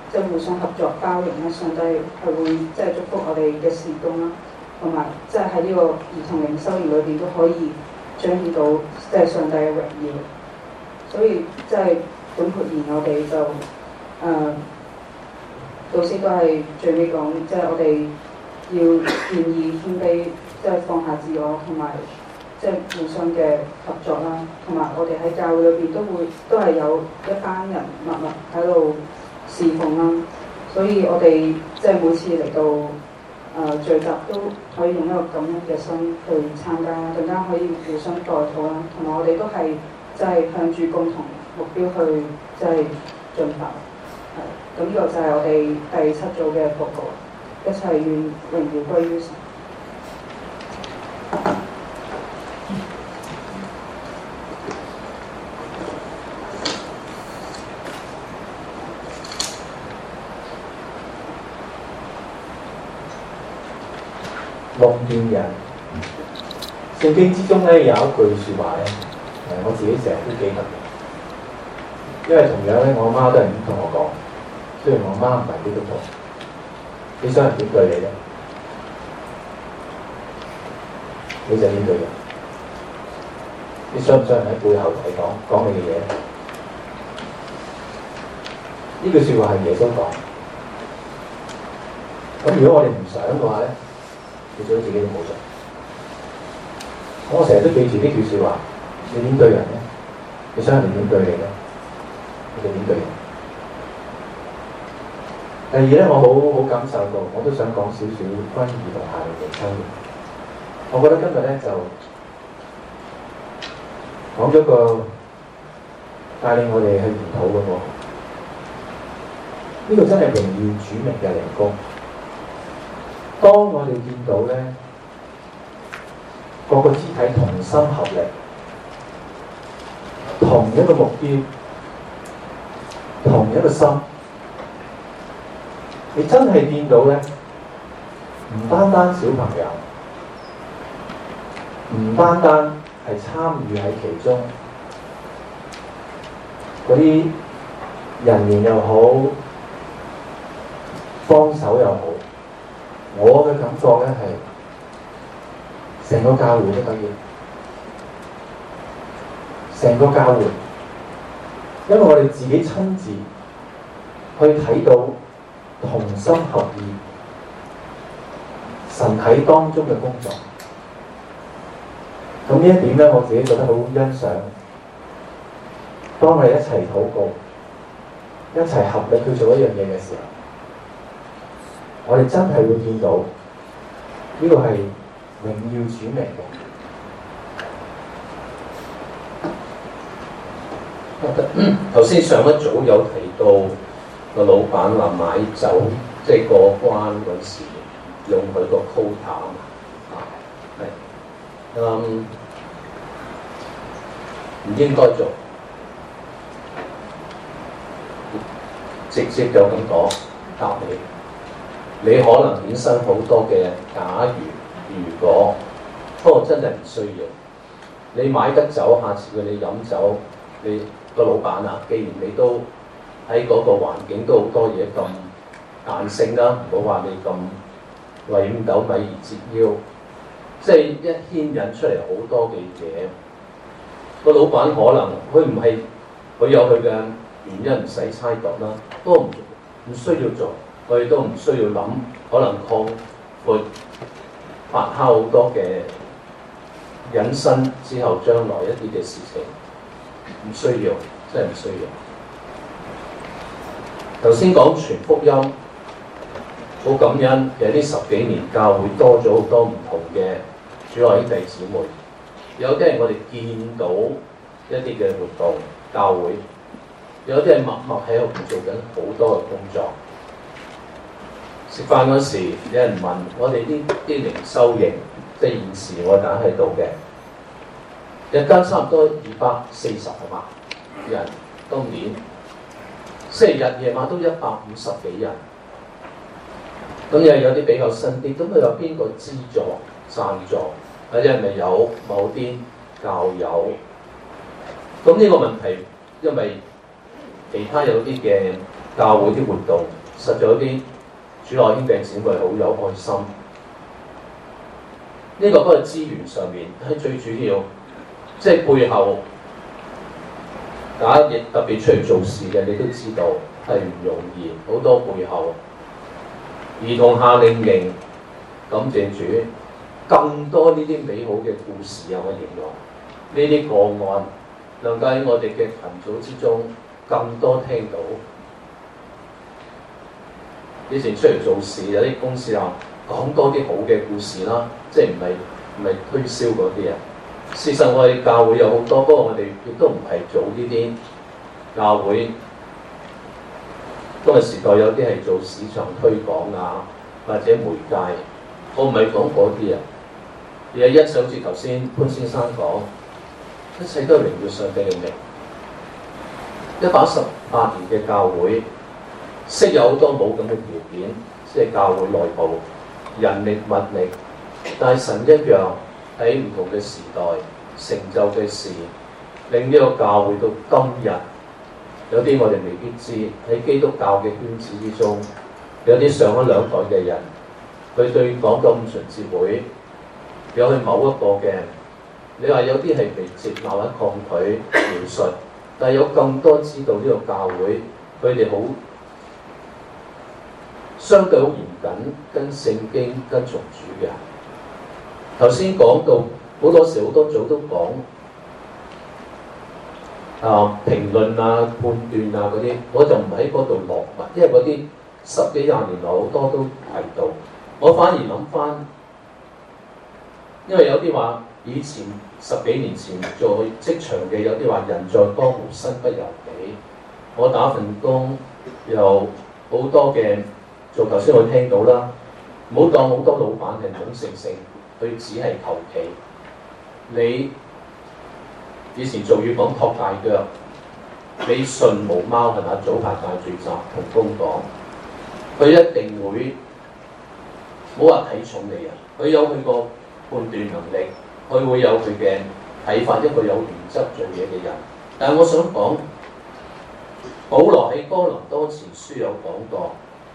即係互相合作包容啦。上帝係會即係祝福我哋嘅事工啦，同埋即係喺呢個兒童靈修營裏邊都可以彰顯到即係上帝嘅榮耀。所以即係本括言，我哋就老師都係最尾講，即係我哋要願意謙卑，即係放下自我，同埋即係互相嘅合作啦。同埋我哋喺教會裏邊都係有一班人默默喺度侍奉啦。所以我哋即係每次嚟到聚集都可以用一個感恩嘅心去參加，更加可以互相代禱啦。同埋我哋都係即係向住共同目標去即係進發。咁呢個就係我哋第7組嘅報告，一齊願榮耀歸於神。 弄斷人，聖經之中咧有一句説話咧，我自己成日都記得嘅，因為同樣咧，我媽都係咁同我講。雖然我媽唔係基督徒，你想人點對你咧？你就點對人？你想唔想人喺背後同你講你嘅嘢？呢句説話係耶穌講。咁如果我哋唔想嘅話咧，你最好自己都冇做。我成日都記住呢句説話，你點對人咧？你想人哋點對你咧？你就點對人？第二咧，我好感受到，我都想講少少關於兒童夏令營參與。我覺得今日咧就講咗個帶領我哋去研討嘅喎，呢個真係榮耀主名嘅靈工。當我哋見到咧，各個肢體同心合力，同一個目標，同一個心。你真係見到咧，唔單單小朋友，唔單單係參與喺其中，嗰啲人員又好，幫手又好，我嘅感覺咧係成個教會都得嘅，成個教會，因為我哋自己親自去睇到。同心合意，神喺當中嘅工作。咁呢一點咧，我自己覺得好欣賞。當我哋一齊禱告，一齊合力去做一樣嘢嘅時候，我哋真係會見到呢個係榮耀主名嘅。 頭先上一組有提到。個老闆話買酒，即係過關嗰時用佢個 quota 唔應該做，直接就咁講答你，你可能衍生好多嘅假如果，不過真係唔需要。你買得酒，下次佢哋飲酒，你個老闆啊，既然你都喺嗰個環境都好多嘢咁彈性啦，唔好話你咁為五斗米而折腰，即係一牽引出嚟好多嘅嘢。個老闆可能佢唔係佢有佢嘅原因，唔使猜度啦，都唔需要做，我哋都唔需要諗，可能擴闊發酵好多嘅引申之後將來一啲嘅事情，唔需要，真係唔需要。頭先講傳福音，好感恩。其實呢10幾年教會多咗好多唔同嘅主內兄弟姊妹，有啲係我哋見到一啲嘅活動，教會有啲係默默喺度做緊好多嘅工作。食飯嗰時，有人問我哋呢啲靈修營，即係現時我打喺度嘅，日間差唔多240係嘛人，今年。星期日夜晚都150幾人，咁又有啲比較新啲，咁佢有邊個資助贊助，或者係咪有某啲教友？咁呢個問題，因為其他有啲嘅教會啲活動，實在有啲主內兄弟姊妹好有愛心。呢個不係資源上面，係最主要，即係背後，大家亦特別出嚟做事嘅，你都知道係唔容易，好多背後。兒童夏令營，感謝主，更多呢啲美好嘅故事啊！我形容呢啲個案，能夠喺我哋嘅群組之中更多聽到。以前出嚟做事，有啲公司話講多啲好嘅故事啦，即係唔係推銷嗰啲啊。事實我哋教會有好多，不過我哋亦都唔係做呢啲教會。今日時代有啲係做市場推廣啊，或者媒介，我唔係講嗰啲啊。而係一切好似頭先潘先生講，一切都係榮耀上帝嘅名。118年嘅教會，識有好多冇咁嘅條件，即係教會內部人力物力，但係神一樣喺唔同嘅時代成就嘅事，令呢個教會到今日。有啲我哋未必知，喺基督教嘅圈子之中，有啲上咗2代嘅人，佢對講道五旬節會有去某一個嘅，你話有啲係被接納或者抗拒描述，但係有更多知道呢個教會，佢哋好相對好嚴謹，跟聖經跟從主嘅。頭先講到好多時好多組都講。評論啊、判斷啊嗰啲，我就唔喺嗰度落墨，因為嗰啲10幾20年來好多都提到。我反而諗翻，因為有啲話以前10幾年前做職場嘅，有啲話人在江湖身不由己。我打份工有好多嘅做，頭先我聽到啦，唔好當好多老闆係懵盛盛，佢只係求其你。以前做語講托大腳，你信毛貓係咪？早排大聚集同工講，佢一定會冇話睇重你啊！佢有佢個判斷能力，佢會有佢嘅睇法，一個有原則做嘢嘅人。但係我想講，保羅喺哥林多前書有講過，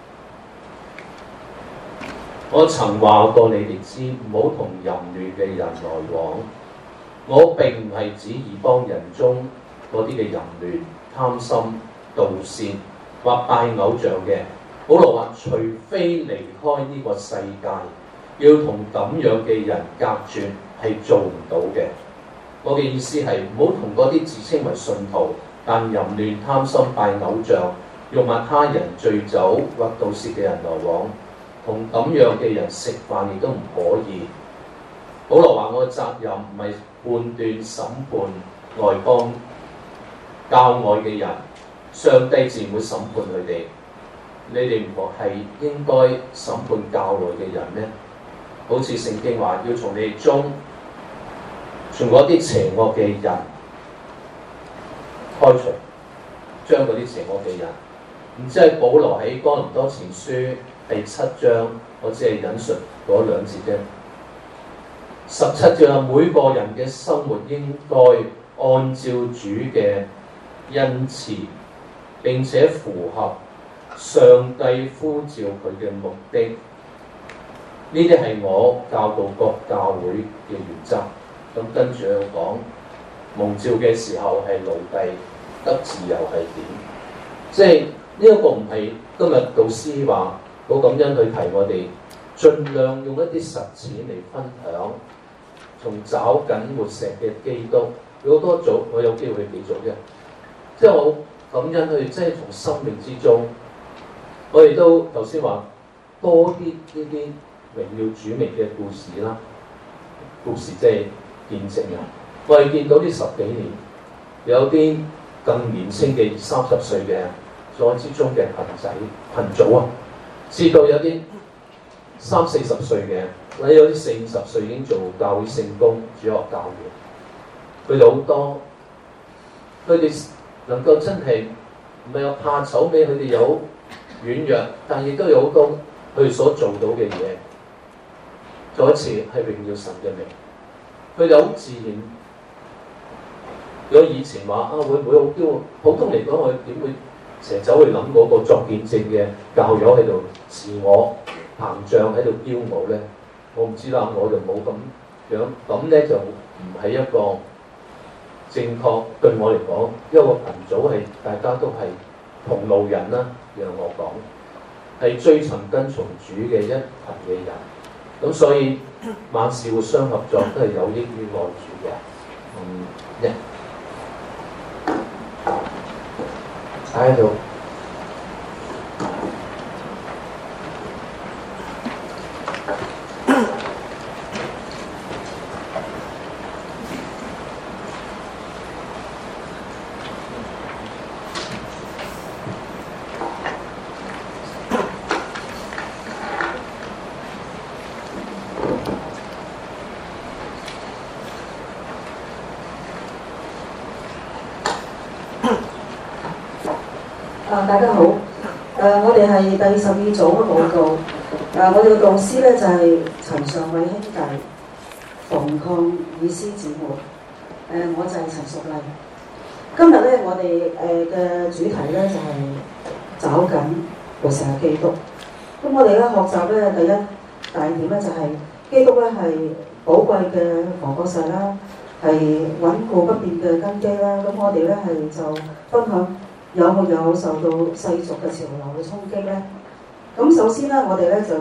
我曾話過你哋知，唔好同淫亂嘅人來往。我並唔係指異邦人中嗰啲嘅淫亂、貪心、盜竊或拜偶像嘅。保羅話：除非離開呢個世界，要同咁樣嘅人隔絕，係做唔到嘅。我嘅意思係唔好同嗰啲自稱為信徒，但淫亂、貪心、拜偶像、辱罵他人、醉酒或盜竊嘅人來往。同咁樣嘅人食飯亦都唔可以。保羅話：我嘅責任唔係判斷審判外邦教外嘅人，上帝自然會審判佢哋。你哋唔係應該審判教內嘅人咩？好似聖經話，要從你哋中，從嗰啲邪惡嘅人開除，將嗰啲邪惡嘅人。然之後，保羅喺哥林多前書第7章，我只係引述嗰2節啫。17節，每個人嘅生活應該按照主嘅恩賜，並且符合上帝呼召佢嘅目的。呢啲係我教導各教會嘅原則。咁跟住佢講，蒙召嘅時候係奴隸，得自由係點？即係呢一個唔係今日導師話好感恩去提我哋，盡量用一啲實踐嚟分享。從找緊活石嘅基督，有好多組，我有機會去幾組啫。即係我感恩去，即係從生命之中，我哋都頭先話多啲呢啲榮耀主名嘅故事啦。故事即係見證啊！我哋見到呢10幾年，有啲更年輕嘅30歲嘅在之中嘅群組啊，知道有啲30-40歲嘅。你有啲40-50歲已經做教會聖工、主學教員，佢哋好多，佢哋能夠真係唔係有怕醜咩？佢哋有軟弱，但亦都有好多佢哋所做到嘅嘢。再一次係榮耀神嘅名，佢哋好自然。如果以前話會唔會好驕傲？普通嚟講，我點會成日走去諗嗰個作見證嘅教友喺度自我膨脹喺度驕傲咧，我唔知啦，我就冇咁樣，咁咧就唔係一個正確對我嚟講，因為個群組係大家都係同路人啦，讓我講係追尋跟從主嘅一群嘅人，咁所以萬事互相合作都係有益於愛主嘅。喺度。 大家好，我哋係第12組嘅報告，我哋嘅導師咧就係陳尚偉兄弟、馮抗以斯姊妹，我就係陳淑麗。今日咧我哋嘅主題咧就係找緊活石基督。咁我哋咧學習咧第一大點咧就係基督咧係寶貴嘅房角石啦，係穩固不變嘅根基啦。咁我哋咧係就分享。有冇受到世俗嘅潮流嘅衝擊咧？咁首先咧，我哋咧就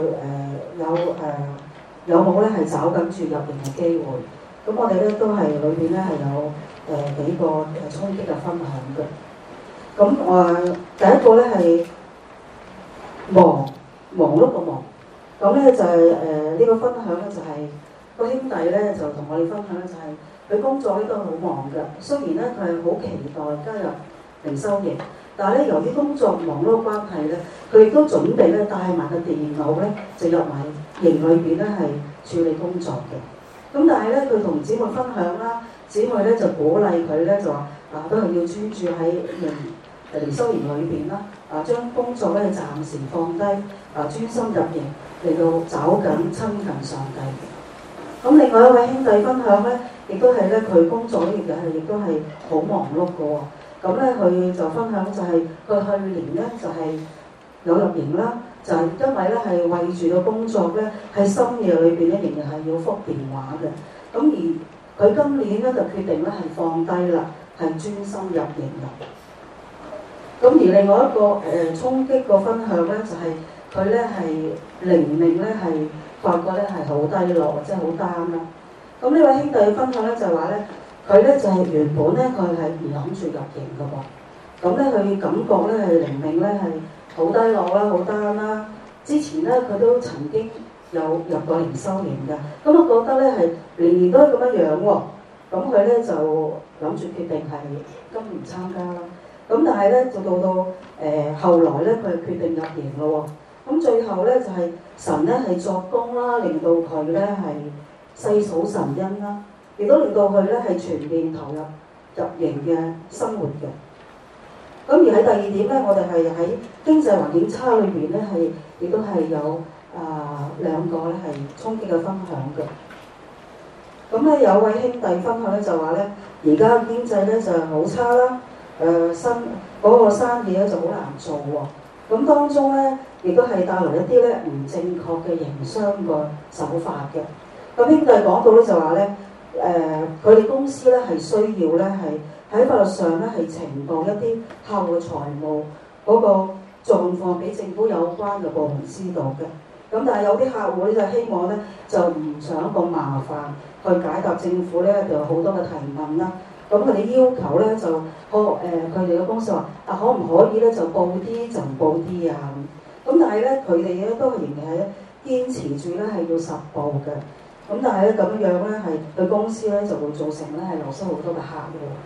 有冇咧係找緊住入營嘅機會？咁我哋咧都係裏邊咧係有幾個衝擊嘅分享嘅。咁第一個咧係忙碌嘅忙。咁咧就係呢個分享咧就係個兄弟咧就同我哋分享咧就係佢工作咧都好忙嘅。雖然咧佢係好期待加入靈修營，但係咧由於工作忙碌關係咧，佢亦都準備咧帶埋個電腦咧，就入埋營裏邊咧係處理工作嘅。咁但係咧佢同姊妹分享啦，姊妹咧就鼓勵佢咧就話都係要專注喺靈修營裏邊啦，將工作咧暫時放低，專心入營嚟到找緊親近上帝。咁另外一位兄弟分享咧，亦都係咧佢工作咧亦都係好忙碌嘅喎。咁咧，佢就分享就係佢去年咧就係有入營啦，就係因為咧係為住個工作咧喺深夜裏邊咧仍然係要覆電話嘅。咁而佢今年咧就決定咧係放低啦，係專心入營啦。咁而另外一個衝擊個分享咧就係佢咧係靈命咧係發覺咧係好低落，即係好單啦。咁呢位兄弟分享咧就係話咧。佢咧就係原本咧，佢係唔諗住入營嘅噃。咁咧，佢感覺咧係靈命咧係好低落啦，好單啦。之前咧，佢都曾經有入過靈修營嘅。咁我覺得咧係年年都係咁樣喎。咁佢咧就諗住決定係今年參加啦。咁但係咧就到後來咧，佢決定入營咯喎。咁最後咧就係神咧係作工啦，令到佢咧係細數神恩啦。亦都令到佢咧係全面投入營嘅生活嘅。咁而喺第二點咧，我哋係喺經濟環境差裏邊咧，亦都係有兩個咧係衝擊嘅分享嘅。咁咧有位兄弟分享咧就話咧，而家經濟咧就好差啦，嗰個生意咧就好難做喎。咁當中咧亦都係帶來一啲咧唔正確嘅營商個手法嘅。咁兄弟講到咧就話咧。佢哋公司咧係需要咧係喺法律上咧係呈報一啲客戶財務嗰個狀況俾政府有關嘅部門知道嘅。咁但係有啲客戶咧就希望咧就唔想咁麻煩去解答政府咧就有好多嘅提問啦。咁佢哋要求咧就佢哋嘅公司話可唔可以咧就報啲就唔報啲啊咁。但係咧佢哋咧都仍然係堅持住咧係要實報嘅。咁但係咧咁樣咧係對公司咧就會造成咧係流失好多嘅客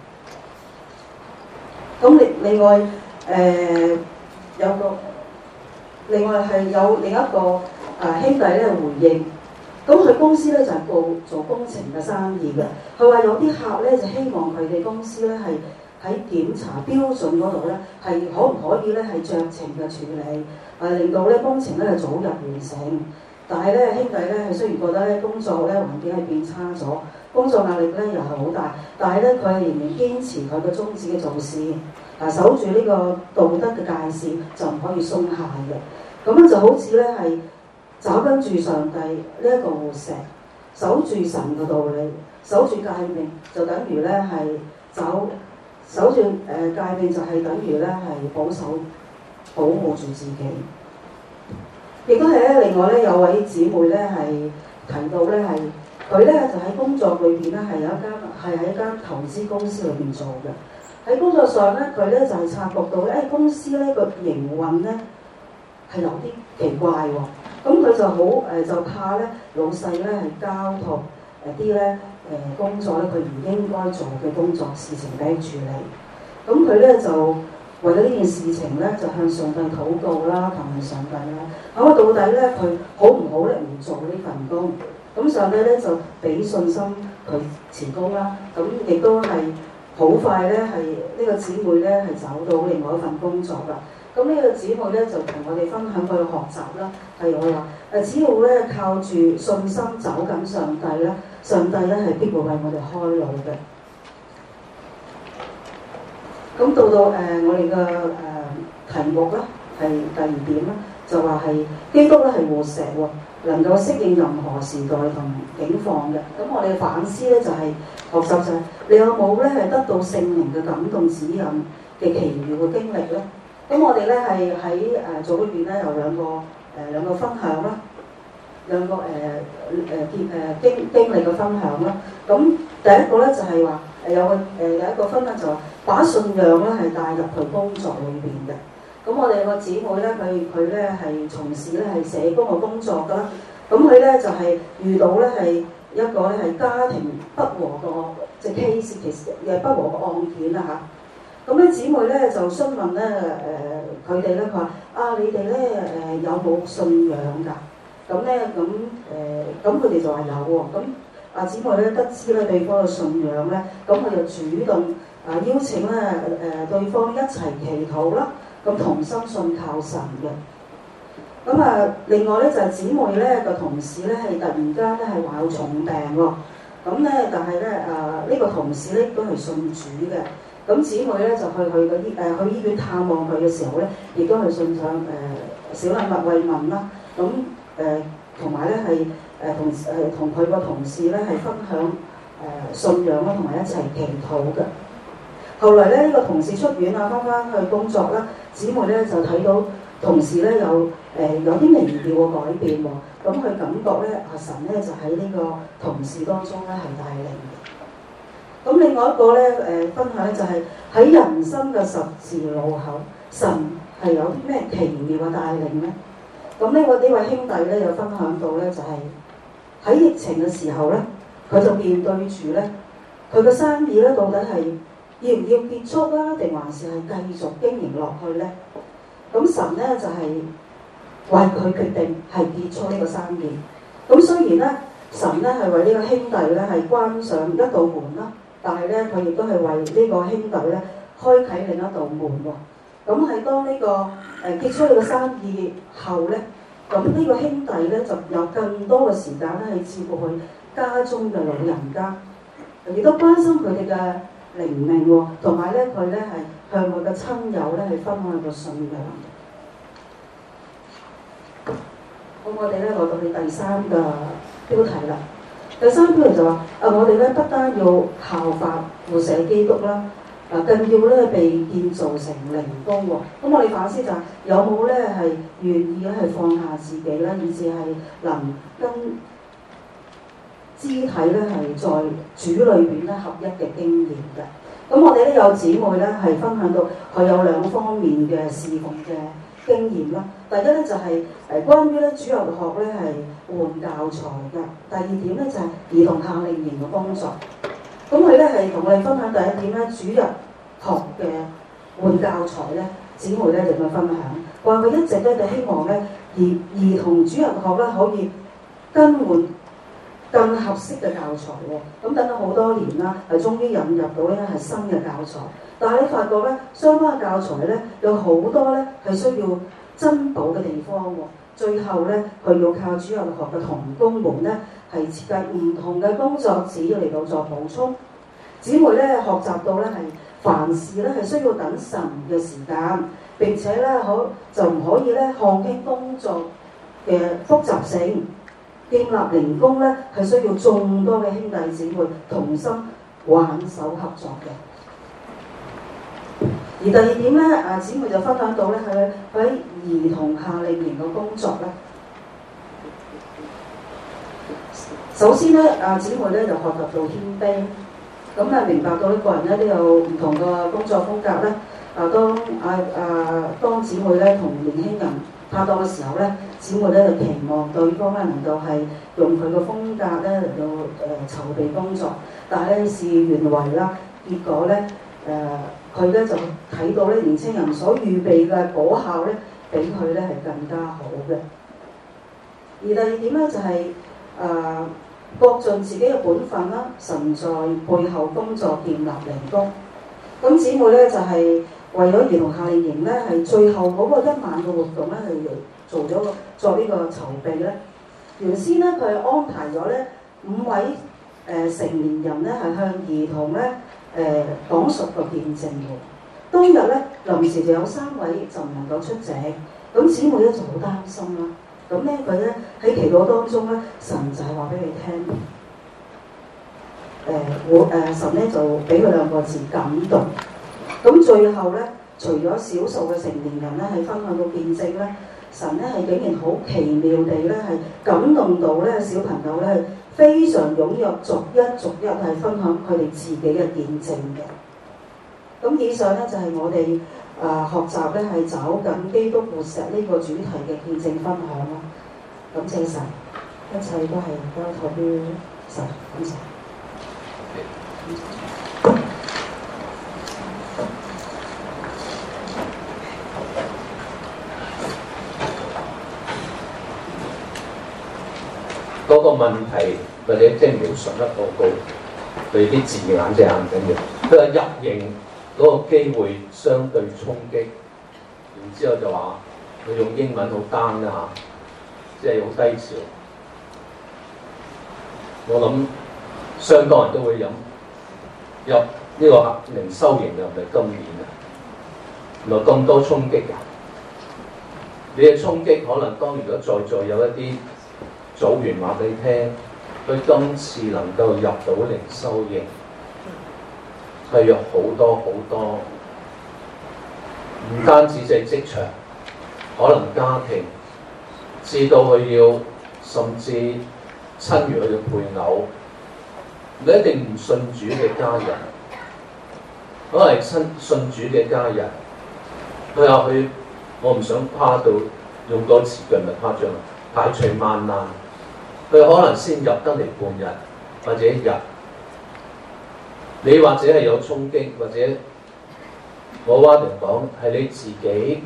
戶。咁另外係有另一個兄弟咧回應，咁佢公司咧就係做工程嘅生意嘅。佢話有啲客咧就希望佢哋公司咧係喺檢查標準嗰度咧係可唔可以咧係酌情嘅處理，令到咧工程咧係早日完成。但係咧，兄弟咧係雖然覺得咧工作咧環境係變差咗，工作壓力咧又係好大，但係咧佢係仍然堅持佢嘅宗旨嘅做事。 守住呢個道德嘅界線就唔可以鬆懈嘅。咁樣就好似咧係找跟住上帝呢一個活石，守住神嘅道理，守住誡命，就等於咧係守住誡命，就係等於咧係保護住自己。亦都係咧，另外咧有位姊妹咧係提到咧係佢咧就喺工作裏邊咧係喺一間投資公司裏邊做嘅。喺工作上咧，佢咧就係察覺到咧，公司咧個營運咧係有啲奇怪喎。咁佢就好就怕咧老細咧係交託啲咧工作咧佢唔應該做嘅工作事情俾佢處理。咁佢咧就為咗呢件事情咧，就向上帝禱告啦，求問上帝啦。咁到底咧佢好唔好咧唔做呢份工？咁上帝咧就俾信心佢辭工啦。咁亦都係好快咧係呢個姊妹咧係找到另外一份工作啦。咁呢個姊妹咧就同我哋分享佢嘅學習啦，係我話只要咧靠住信心走緊上帝咧，上帝咧係必會為我哋開路嘅。咁到我哋嘅題目咧係第二點咧，就話係基督咧係活石喎，能夠適應任何時代同境況嘅。咁我哋嘅反思咧就係學習就係你有冇咧係得到聖靈嘅感動指引嘅奇妙嘅經歷咧？咁我哋咧係喺組裏邊咧有兩個分享啦，兩個經歷嘅分享啦。咁第一個咧就係話有一個分享就話把信仰咧係帶入去工作裏邊嘅。咁我哋個姊妹咧佢咧係從事咧係社工嘅工作㗎啦。咁佢咧就係遇到咧係一個咧係家庭不和個即係 case， 其實係不和個案件啦嚇。咁咧姊妹咧就詢問咧佢哋咧，佢話你哋咧有冇信仰㗎？咁咧咁佢哋就話有喎。咁姊妹咧得知咧對方嘅信仰咧，咁佢就主動邀請咧對方一齊祈禱啦，咁同心信靠神嘅。咁另外咧就係姊妹咧個同事咧係突然間咧係患有重病喎。咁咧但係咧呢個同事咧都係信主嘅。咁姊妹咧就去醫院探望佢嘅時候咧，亦都係送上小禮物慰問啦。咁同埋咧係同佢個同事咧係分享信仰啦，同埋一齊祈禱嘅。後來咧呢個同事出院啦，翻去工作啦，姊妹咧就睇到同事咧有啲微妙嘅改變喎。咁佢感覺咧神咧就喺呢個同事當中咧係帶領嘅。咁另外一個咧分享咧就係喺人生嘅十字路口，神係有啲咩奇妙嘅帶領咧？咁呢位兄弟咧有分享到咧就係喺疫情嘅時候咧，佢就面對住咧佢嘅生意咧到底係要唔要結束啦，定還是係繼續經營落去咧？咁神咧就係為佢決定係結束呢個生意。咁雖然咧神咧係為呢個兄弟咧係關上一道門啦。但係咧，佢亦都係為呢個兄弟咧開啟另一道門喎。咁喺當呢個結束呢個生意後咧，咁呢個兄弟咧就有更多嘅時間咧去照顧佢家中嘅老人家，亦都關心佢哋嘅靈命喎。同埋咧，佢咧係向佢嘅親友咧去分享個信仰。咁我哋咧來到你第三個標題啦。第三標題就話我哋咧不單要效法活石基督啦，更要咧被建造成靈宮喎。咁我哋反思就係有冇咧係願意咧係放下自己咧，以至係能跟肢體咧係在主裏邊咧合一嘅經驗嘅。咁我哋咧有姊妹咧係分享到佢有兩方面嘅侍奉嘅經驗啦。第一咧就係關於咧主日學咧係換教材嘅。第二點咧就係兒童夏令營嘅工作。咁佢咧係同我哋分享第一點咧，主日學嘅換教材咧，姊妹咧就咁分享，話佢一直咧就希望咧兒童主日學咧可以更換更合適嘅教材喎。咁等咗好多年啦，係終於引入到咧係新嘅教材。但係你發覺咧，相關嘅教材咧有好多咧係需要增補嘅地方喎。最後咧，佢要靠主日學嘅同工們咧係設計唔同嘅工作紙嚟到作補充。姊妹咧學習到咧係凡事咧係需要等神嘅時間，並且咧就唔可以咧看輕工作嘅複雜性。建立靈宮咧係需要眾多嘅兄弟姊妹同心挽手合作嘅。而第二點咧，姊妹就分享到咧喺兒童夏令營嘅工作咧。首先咧，姊妹咧就學習到謙卑，咁明白到呢個人咧都有唔同嘅工作風格咧。當姊妹咧同年輕人拍檔嘅時候咧，姊妹咧就期望對方咧能夠係用佢嘅風格咧嚟到籌備工作，但係咧事與願違啦，結果咧佢咧就睇到咧年輕人所預備嘅果效咧，比佢咧係更加好嘅。而第二點咧就係各盡自己嘅本分啦，神在背後工作建立靈宮。咁姊妹咧就係為咗兒童夏令營咧，係最後嗰個一晚嘅活動咧，係作呢個籌備咧。原先咧佢係安排咗咧5位成年人咧係向兒童咧講述個見證嘅。當日咧臨時就有3位就唔能夠出席，咁姊妹咧就好擔心啦。咁咧佢咧喺祈禱當中咧，神就係話俾佢聽，神咧就俾佢2個字感動。咁最後咧，除咗少數嘅成年人咧係分享到見證咧，神咧係竟然好奇妙地咧係感動到咧小朋友咧係非常踴躍，逐一係分享佢哋自己嘅見證嘅。咁以上咧就係我哋學習咧係找緊基督活石呢個主題嘅見證分享啦。感謝神，一切都係交託於神。感謝。 嗰個問題或者即係描述得過高，佢啲字眼真係唔緊要。佢話入營嗰個機會相對衝擊，然之後就話佢用英文好 down 啦嚇，即係好低潮。我諗相當人都會入呢個靈修營又唔係今年啊，原來咁多衝擊㗎。你嘅衝擊可能當如果在座有一啲組員話俾你聽，佢今次能夠入到靈修營，係有好多，唔單止係職場，可能家庭，至到佢要甚至親如佢嘅配偶，唔一定唔信主嘅家人，可能係信主嘅家人，佢話我唔想誇到用多詞句咪誇張，排除萬難。佢可能先入得嚟半日或者1日，你或者係有衝擊，或者我話嚟講係你自己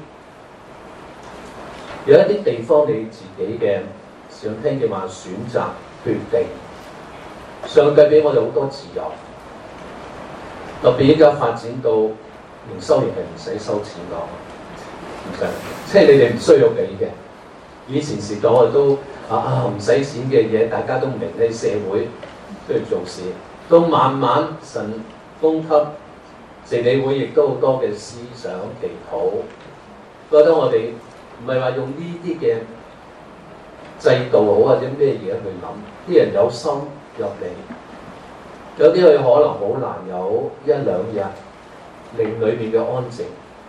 有一啲地方你自己嘅想聽嘅話選擇決定。上帝俾我哋好多自由，特別依家發展到靈修營係唔使收錢㗎，唔使，即係你哋唔需要俾嘅。以前時代我哋都唔使錢嘅嘢，大家都唔明，喺社會都要做事。到慢慢神供給聖理會，亦都好多嘅思想祈禱，覺得我哋唔係話用呢啲嘅制度好或者咩嘢去諗，啲人有心入嚟，有啲佢可能好難有1-2日令裏面嘅安靜，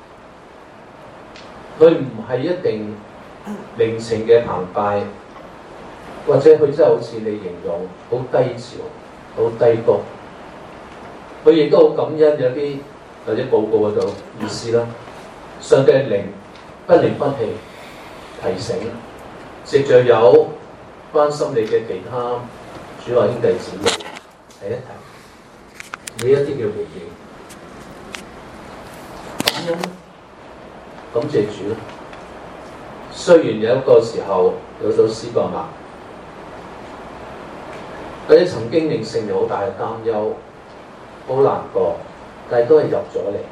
佢唔係一定靈情嘅澎湃，或者佢真係好似你形容好低潮、好低谷，佢亦都好感恩有啲或者報告嗰度意思啦。上帝嘅靈不離不棄提醒，藉著有關心你嘅其他主內兄弟姊妹提一提，你一啲嘅回應，感恩，感謝主啦。雖然有一個時候有首詩講話，佢哋曾經令聖靈好大嘅擔憂，好難過，但係都係入咗嚟，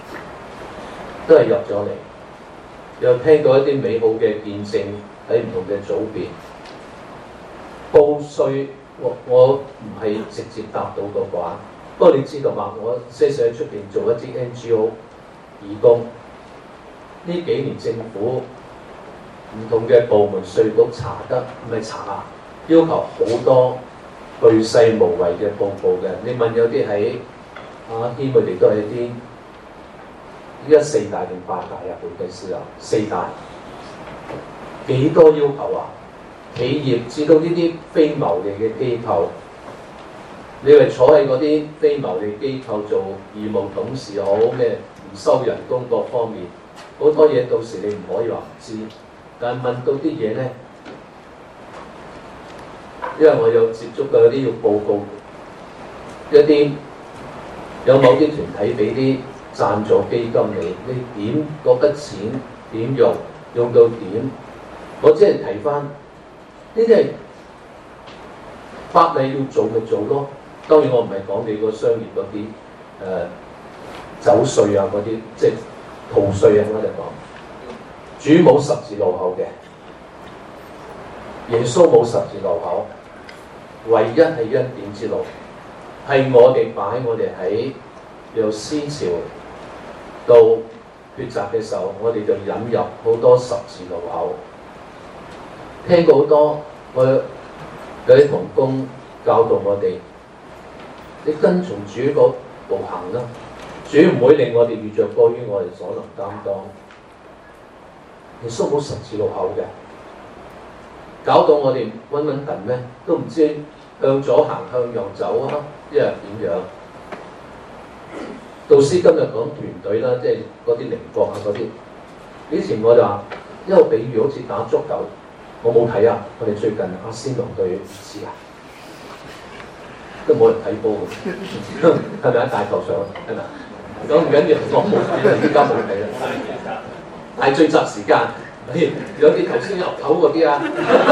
又聽到一啲美好嘅見證喺唔同嘅組別。報稅我唔係直接答到個話， 不過你知道嘛？我些時喺出邊做一啲 NGO 義工，呢幾年政府唔同嘅部門稅局查得唔係查啊，要求好多巨細無遺嘅報告嘅。你問有啲喺阿軒佢哋都係一啲依家4大定8大啊？會計師啊，4大幾多要求啊？企業至到呢啲非牟利嘅機構，你以為坐喺嗰啲非牟利機構做義務董事好咩？唔收人工各方面好多嘢，到時你唔可以話唔知。但係問到啲嘢咧，因為我有接觸嘅嗰啲要報告，一啲有某啲團體俾啲贊助基金你點嗰筆錢點用到點？我只係提翻呢啲係法例要做咪做咯。當然我唔係講你個商業嗰啲走稅啊嗰啲，即係逃稅啊我就講。主冇十字路口嘅，耶穌冇十字路口，唯一係恩典之路，係我哋擺我哋喺由思潮到抉擇嘅時候，我哋就引入好多十字路口。聽過好多我有啲同工教導我哋，你跟從主嗰步行啦，主唔會令我哋遇着過於我哋所能擔當。耶穌冇十字路口嘅，搞到我哋穩穩陣咩？都唔知向左行向右走啊，一係點樣？導師今日講團隊啦，即係嗰啲靈國啊嗰啲。以前我就話一個比喻好似打足球，我冇睇啊。我哋最近阿仙奴對熱刺啊，都冇人睇波嘅，係咪喺大球場？係咪？咁唔緊要，我冇睇啦，依家冇睇啦。係聚集時間，有啲頭先入口嗰啲啊，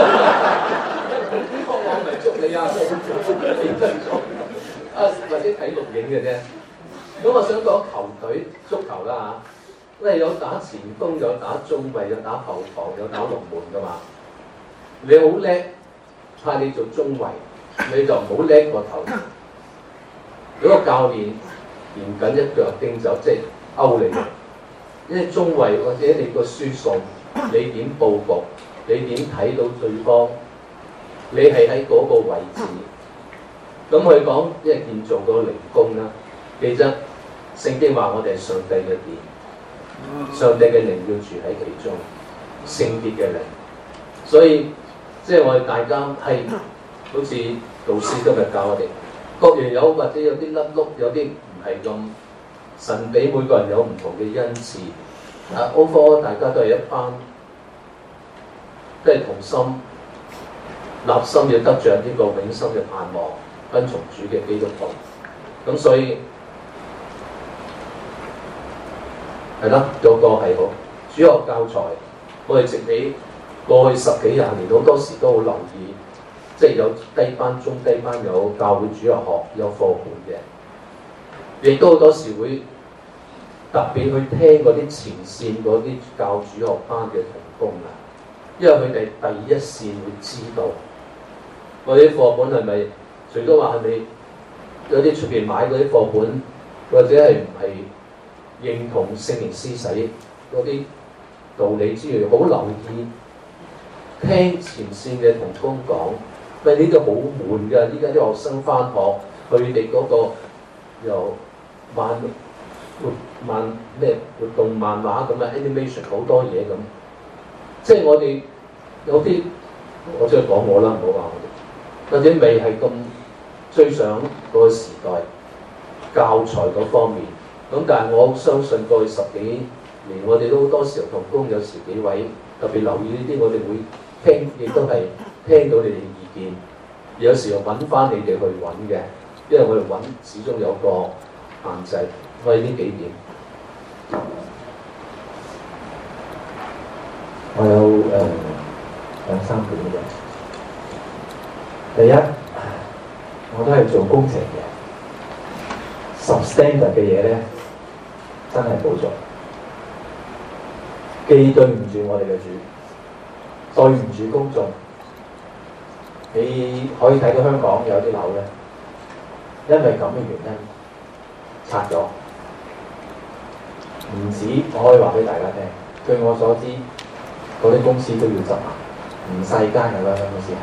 我咪捉你啊，認真咗啊，或者睇錄影嘅啫。咁我想講球隊足球啦嚇，你有打前鋒，有打中衞，有打後防，有打龍門噶嘛。你好叻，派你做中衞，你就唔好叻過頭。如果教練嚴緊一腳釘走，即係勾你。因為中衞或者你個輸送，你點佈局，你點睇到對方，你係喺嗰個位置。咁佢講，因為建造個靈宮啦，記得聖經話我哋係上帝嘅殿，上帝嘅靈要住喺其中，聖潔嘅靈。所以即係我哋大家係好似導師今日教我哋，各樣有或者有啲甩碌，有啲唔係咁。神俾每個人有唔同嘅恩賜，overall 大家都係一班，都係同心立心要得着呢個永生嘅盼望，跟從主嘅基督徒。咁所以係啦，有個係好主學教材，我哋直起過去10幾20年，好多時都好留意，即係有低班、中低班，有教會主日學，有課本嘅。亦都好多時會特別去聽嗰啲前線嗰啲教主學班嘅同工啊，因為佢哋第一線會知道嗰啲課本係咪，除咗話係咪有啲出邊買嗰啲課本，或者係唔係認同聖靈施洗嗰啲道理之餘，好留意聽前線嘅同工講，喂呢個好悶㗎，依家啲學生返學，佢哋嗰個又漫動漫畫咁啊 animation 好多嘢咁，即係我哋有啲我即係講我啦，唔好話我哋，或者未係咁追上嗰個時代教材嗰方面。咁但係我相信過去10幾年，我哋都好多時候同工有時幾位特別留意呢啲，我哋會聽，亦都係聽到你哋意見，有時候揾翻你哋去揾嘅。因為我哋揾始終有個限制，我哋呢幾點， 我有2、3點嘅。第一，我都係做工程嘅 ，substandard 嘅嘢咧，真係冇做，既對唔住我哋嘅主，對唔住公眾。你可以睇到香港有啲樓咧。 因為咁嘅原因拆咗。唔止，我可以話俾大家聽，據我所知，嗰啲公司都要執埋，唔細間嘅啦，公司係，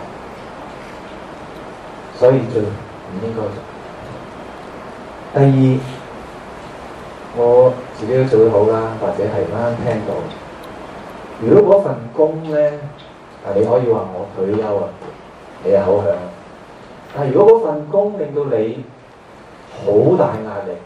所以最唔應該做。第二，我自己都做得好啦，或者係啱啱聽到，如果嗰份工咧，你可以話我退休啊，你係口響。但係如果嗰份工令到你好大壓力，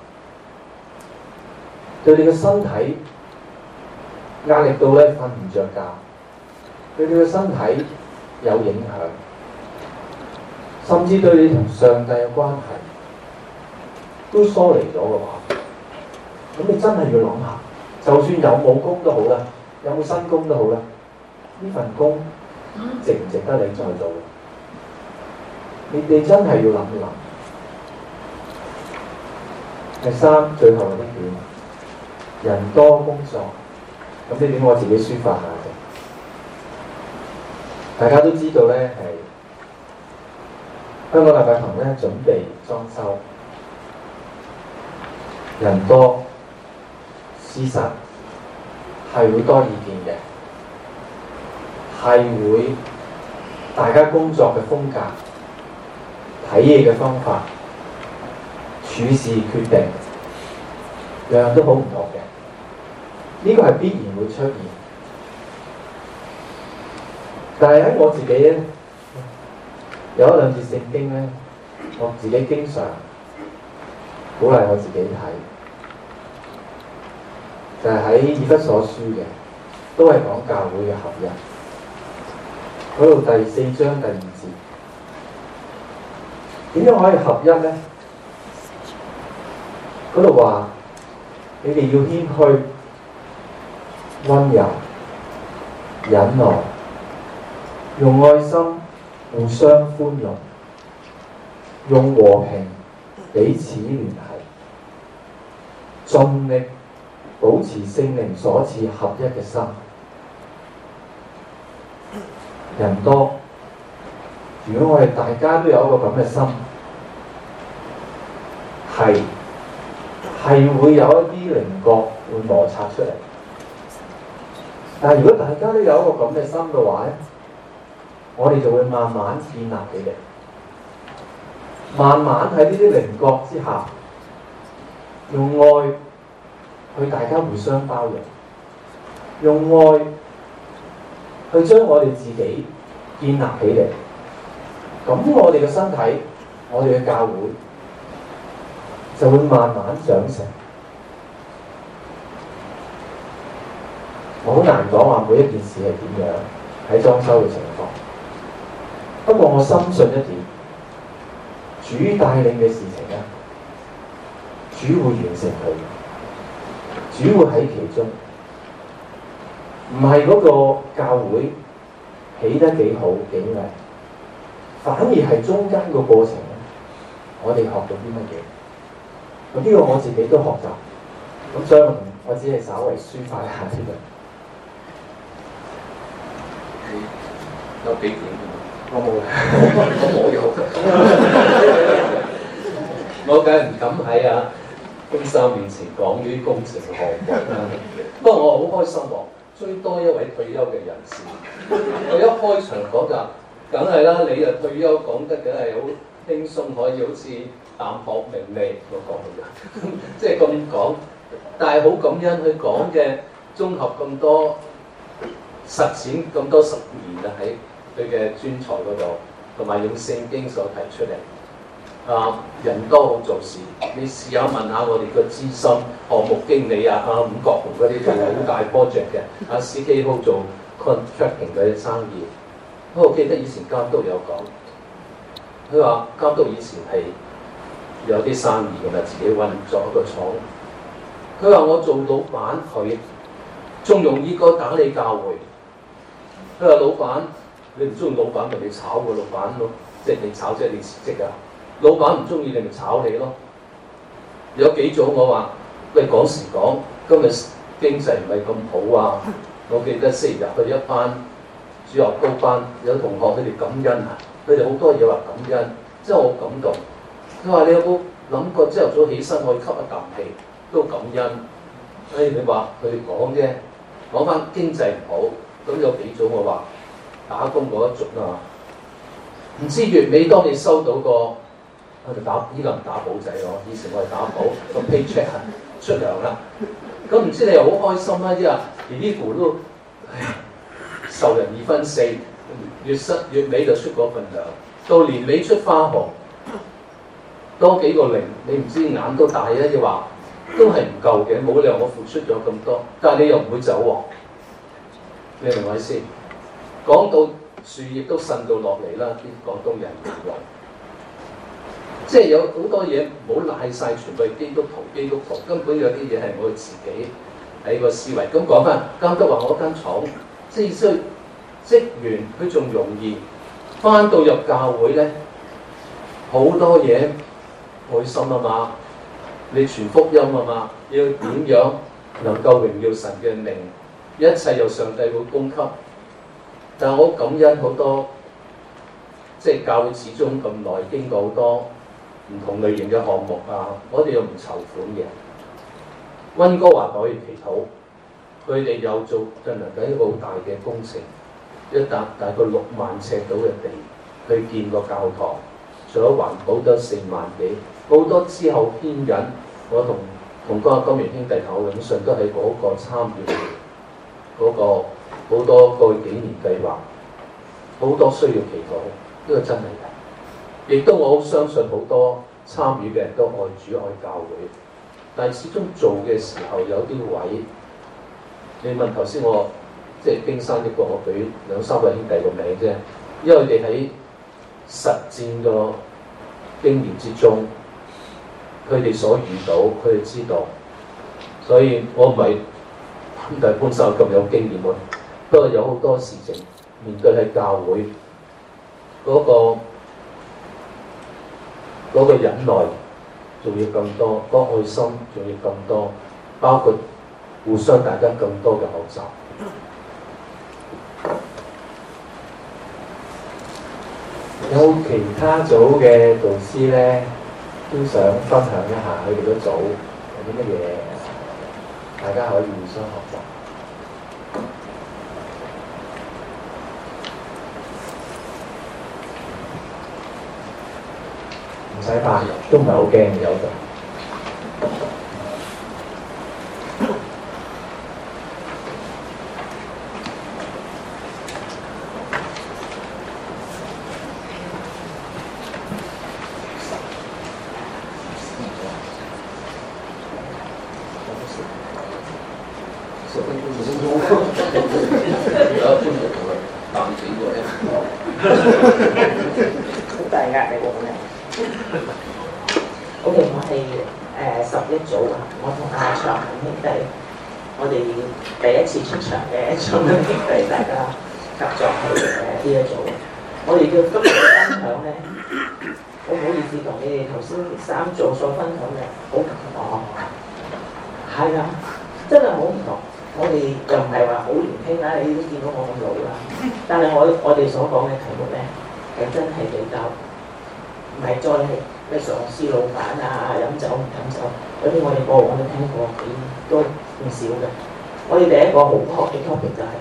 對你嘅身體壓力到咧瞓唔着覺，對你嘅身體有影響，甚至對你同上帝嘅關係都疏離咗嘅話，咁你真係要諗下，就算有冇工都好啦，有冇新工都好啦，呢份工值唔值得你再做？你真係要諗一諗。第三，最後一點，人多工作，咁呢點我自己抒發下啫。大家都知道咧，係香港大禮堂咧準備裝修，人多，事實係會多意見嘅，係會大家工作嘅風格、睇嘢嘅方法、處事決定，樣樣都好唔同嘅。呢個係必然會出現。但係喺我自己咧，有一兩節聖經咧，我自己經常鼓勵我自己睇，就係喺以弗所書嘅，都係講教會嘅合一。嗰度第4章第2節，點樣可以合一咧？嗰度話：你哋要謙虛、溫柔、忍耐，用愛心互相寬容，用和平彼此聯繫，盡力保持聖靈所賜合一嘅心。人多，如果我哋大家都有一個咁嘅心，係會有一啲稜角會摩擦出嚟。但係如果大家都有一個咁嘅心嘅話咧，我哋就會慢慢建立起嚟，慢慢喺呢啲稜角之下，用愛去大家互相包容，用愛去將我哋自己建立起嚟。咁我哋嘅身體，我哋嘅教會就會慢慢長成。我好難講話每一件事係點樣喺裝修嘅情況。不過我深信一點，主帶領嘅事情咧，主會完成佢，主會喺其中，唔係嗰個教會起得幾好幾靚，反而係中間個過程咧，我哋學到啲乜嘢？咁呢個我自己都學習，咁所以我只係稍微抒發一下啫。 有幾點？ 我冇， 我有。我梗係唔敢喺公生面前講呢啲工程項目。不過我好開心喎，追多一位退休嘅人士。我一開場講就，梗係啦，你就退休講得梗係好輕鬆，可以好似淡薄名利我講嘅，即係咁講。但係好感恩佢講嘅綜合咁多實踐咁多實驗喺佢嘅專才嗰度，同埋用聖經所提出嚟。人多好做事，你試下問下我哋個資深項目經理伍國雄嗰啲做好大 project 嘅，CK 做 contracting 嗰啲生意。我記得以前監督有講，佢話監督以前係有啲生意㗎嘛，自己運作一個廠。佢話我做老闆，佢仲容易過打理教會。佢話老闆，你唔中意老闆咪你炒個老闆咯，即係你炒即係你辭職啊。老闆唔中意你咪炒你咯。有幾組我話，喂，講時講，今日經濟唔係咁好啊。我記得星期日去一班主學高班，有同學佢哋感恩啊，佢哋好多嘢話感恩，真係好感動。 佢話你有冇諗過朝頭早起身可以吸一啖氣都感恩？你話佢哋講啫，講翻經濟唔好，咁有幾種我話打工嗰一族啊，唔知月尾當你收到個我哋打依個人打簿仔咯，以前我係打簿個 paycheck 出糧啦，咁唔知你又好開心啦，即係連呢乎都受人2/4，月尾就出嗰份糧，到年尾出花紅多幾個零，你唔知眼都大啊！即係話都係唔夠嘅，冇理由我付出咗咁多，但係你又唔會走喎，你明唔明我意思？講到樹葉都滲到落嚟啦，啲廣東人認為，即係有好多嘢唔好賴晒全部係基督徒，根本有啲嘢係我自己喺個思維。咁講翻，監督話我間廠，即係職員佢仲容易翻到入教會咧，好多嘢愛心啊嘛，你傳福音啊嘛，要點樣能夠榮耀神嘅名，一切由上帝會供給。但係我感恩好多，即係教會始終咁耐，經過好多唔同類型嘅項目啊，我哋又唔籌款嘅。溫哥華可以祈禱，佢哋又做進行緊一個好大嘅工程，一笪大概6萬尺到嘅地去建個教堂，除咗環保得4萬幾，好多之後牽引。我同嗰個金元兄弟同我永信都係嗰個參與嗰個。好多過去幾年計劃，好多需要祈禱，呢個真係嘅。亦都我好相信好多參與嘅人都愛主愛教會，但係始終做嘅時候有啲位，你問頭先我即係冰山一角，我舉2、3個兄弟個名啫，因為佢哋喺實戰個經驗之中，佢哋所遇到，佢哋知道，所以我唔係兄弟本身咁有經驗喎。不過有好多事情面對喺教會嗰個忍耐仲要更多，嗰個愛心仲要更多，包括互相大家更多嘅學習。 有其他組嘅導師咧，都想分享一下佢哋嗰組有啲乜嘢，大家可以互相學習。唔使怕，都唔係好驚，有嘅。 好大壓力喎咁樣。OK， 我係11組啊，我同阿長兄弟，我哋第一次出場嘅長兄弟，大家合作係呢一組。我哋叫今日嘅分享咧，好唔好意思同你哋頭先3組所分享嘅好唔同，係啊，真係好唔同。我哋又唔係話好年輕啦，你都見到我咁老啦，但係我哋所講嘅題目咧，係真係比較唔係再係咩上司老闆啊，飲酒唔飲酒嗰啲，我哋過往都聽過幾多唔少嘅。我哋第一個好 hot 嘅 topic 就係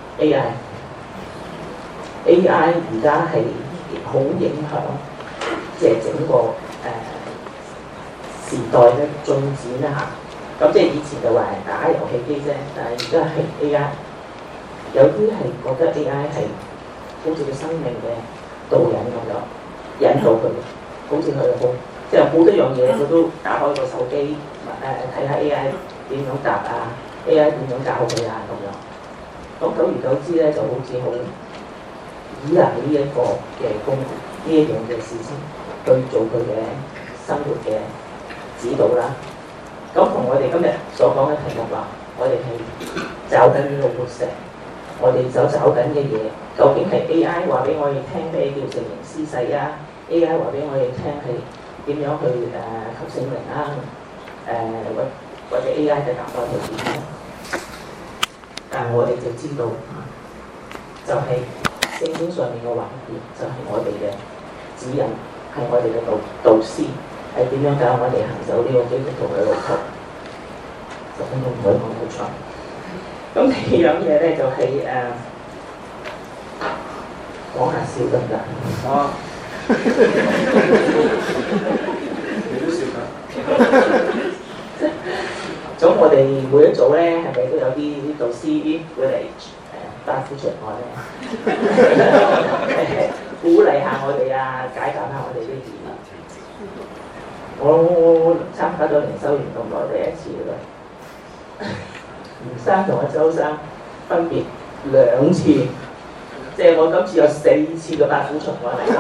AI 而家係好影響即係整個時代嘅進展啦嚇。咁即係以前就話係打遊戲機啫，但係而家係 AI， 有啲係覺得 AI 係好似佢生命嘅導引咁樣，引導佢，好似佢好即係好多樣嘢，佢都打開個手機睇下 AI 點樣答啊 ，AI 點樣教佢啊咁樣。咁久而久之咧，就好似好依賴呢一個嘅工具，呢一樣嘅事情去做佢嘅生活嘅指導啦。咁同我哋今日所講嘅題目話，我哋係找緊呢個活石，我哋所找緊嘅嘢，究竟係 AI 話俾我哋聽咩叫聖靈施洗啊 ？AI 話俾我哋聽係點樣去求聖靈啊？或者 AI 嘅答案係點樣？但係我哋就知道，就係聖經上面嘅話語，就係我哋嘅指引， 係我哋嘅導師，係點樣教我哋行走呢個基督徒嘅路途。10分鐘唔可以講好長。咁第二樣嘢咧就係講下笑得唔得？ 你都笑㗎。 咁我哋每一組咧，係咪都有啲導師會嚟打呼出我咧，鼓勵下我哋啊，解答下我哋啲疑問。我參加咗靈修營咁耐，第一次啦。吳生同阿周生分別2次，即係我今次有4次嘅打呼出我嚟，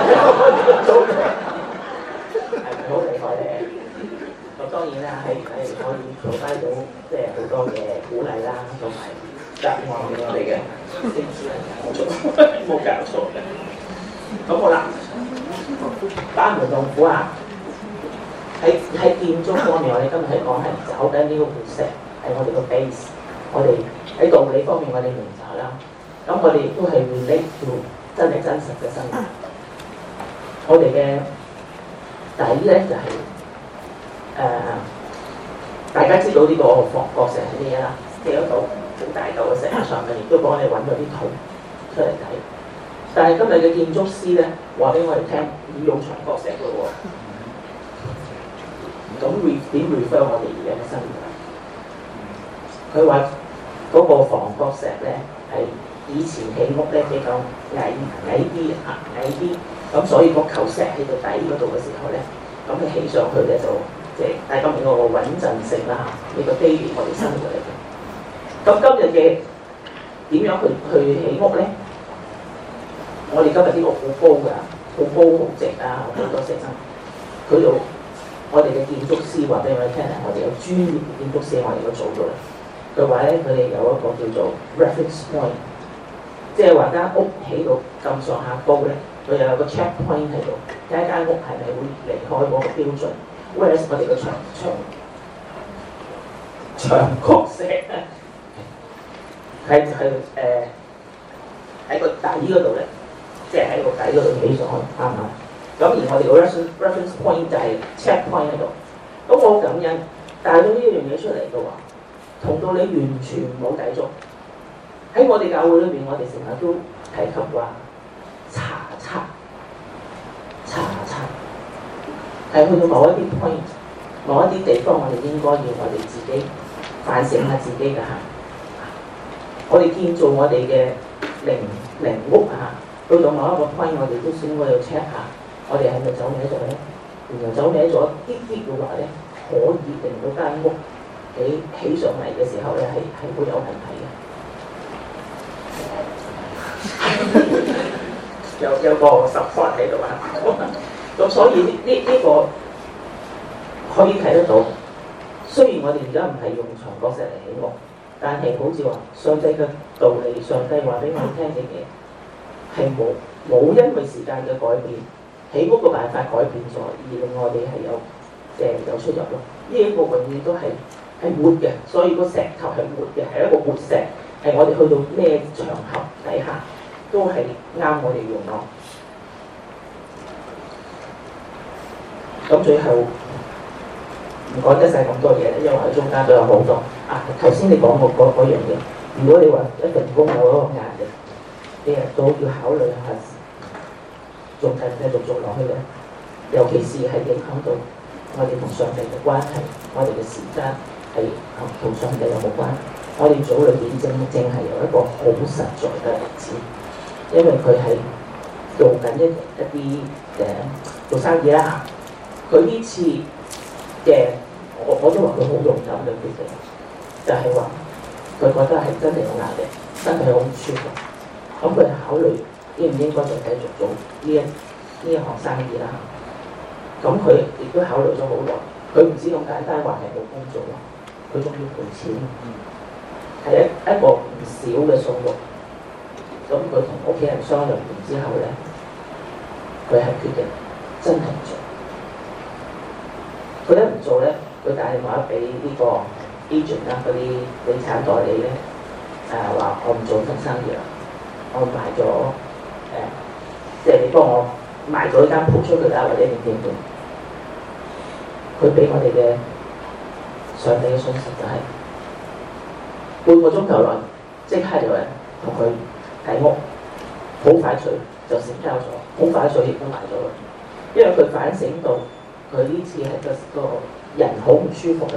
係咪好厲害咧？咁當然啦，係可以做翻到即係好多嘅鼓勵啦，同埋答案俾我哋嘅，冇搞錯嘅。咁好啦，班門弄斧啊！喺建築方面，我哋今日係講係找緊呢個活石，係我哋個 base。我哋喺道理方面，我哋明白啦。咁我哋亦都係 relate to 真係真實嘅生活。我哋嘅底咧就係、大家知道呢個房角石係咩嘢啦？即係一度好大嚿嘅石上面，亦都幫你揾咗啲圖出嚟睇。但係今日嘅建築師咧話俾我哋聽，要用長角石嘅喎。咁點 refer 我哋而家嘅生活？佢話嗰個房角石咧係以前起屋咧比較矮啲，咁所以個球石喺個底嗰度嘅時候咧，咁佢起上去咧就即係帶今年個穩陣性啦，呢個基於我哋生活嚟嘅。咁今日嘅點樣去起屋咧？我哋今日呢個好高㗎，好高好直啊，好多石生，佢用我哋嘅建築師話俾我哋聽，我哋有專業嘅建築師，我哋都做到啦。佢話咧，佢哋有一個叫做 reference point， 即係話間屋起到咁上下高咧，佢又有個 check point 喺度，睇一間屋係咪會離開嗰個標準。whereas 我哋個長角石係喺個底嗰度咧，即係喺個底嗰度起上去啱唔啱？咁而我哋個 reference point 就係 check point 喺度。咁我感恩帶咗呢一樣嘢出嚟嘅話，同到你完全冇抵觸。喺我哋教會裏邊，我哋成日都提及話查測，係去到某一啲 point、某一啲地方，我哋應該要我哋自己反省下自己嘅行。我哋建造我哋嘅靈屋啊，到到某一個 point，我哋都先應該要 check 下，我哋係咪走歪咗咧？原來走歪咗啲嘅話咧，可以令到間屋起上嚟嘅時候咧，係會有問題嘅。有個 support 喺度啊，咁所以呢個可以睇得到。雖然我哋而家唔係用長角石嚟起屋，但係好似話上帝嘅道理，上帝話俾我哋聽嘅嘢係冇因為時間嘅改變，起屋嘅辦法改變咗，而令我哋係有出入咯。呢一個永遠都係活嘅，所以個石頭係活嘅，係一個活石，係我哋去到咩場合底下都係啱我哋用咯。咁最後唔講得晒咁多嘢，因為喺中間都有好多啊。頭先你講過嗰樣嘢，如果你話一份工有一個壓力，你日都要考慮下，仲繼續做落去咧。尤其是係影響到我哋同上帝嘅關係，我哋嘅時間係同上帝有冇關係？我哋組裏邊正係有一個好實在嘅例子，因為佢係做緊一啲做生意啦。佢呢次嘅我都話佢好勇敢嘅決定，就係話佢覺得係真係有壓力，身體好唔舒服。咁佢考慮應唔應該就繼續做呢一行生意啦。咁佢亦都考慮咗好耐，佢唔知咁簡單話係冇工做咯，佢仲要賠錢，係一個唔少嘅數目。咁佢同屋企人商量完之後咧，佢係決定真係唔做。佢一唔做咧，佢打電話俾呢個 agent 啦，嗰啲地產代理咧，話我唔做份生意啦，我賣咗即係你幫我賣咗間鋪出去啦，或者點點點。佢俾我哋嘅上帝嘅信息就係、半個鐘頭內即刻有人同佢睇屋，好快脆就成交咗，好快脆亦都賣咗啦。因為佢反省到佢呢次係個人好唔舒服嘅，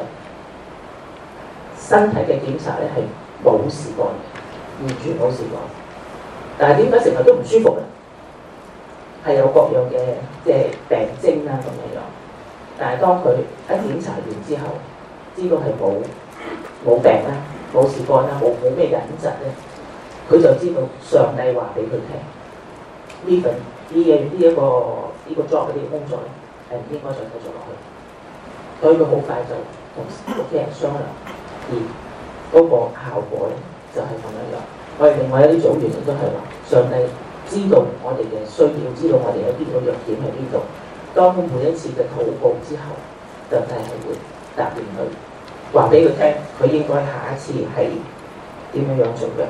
身體嘅檢查咧係冇試過嘅，完全冇試過。但係點解成日都唔舒服咧？係有各樣嘅即係病徵啦咁樣。但係當佢一檢查完之後，知道係冇病啦，冇事幹啦，冇咩隱疾咧，佢就知道上帝話俾佢聽，呢份呢個 job 呢個工作咧係唔應該再繼續落去，所以佢好快就同屋企人商量，而嗰個效果咧就係咁樣。我哋另外一啲組員亦都係話，上帝知道我哋嘅需要，知道我哋有邊個弱點喺邊度。當佢每一次嘅禱告之後，上帝係會答應佢，話俾佢聽，佢應該下一次係點樣做嘅。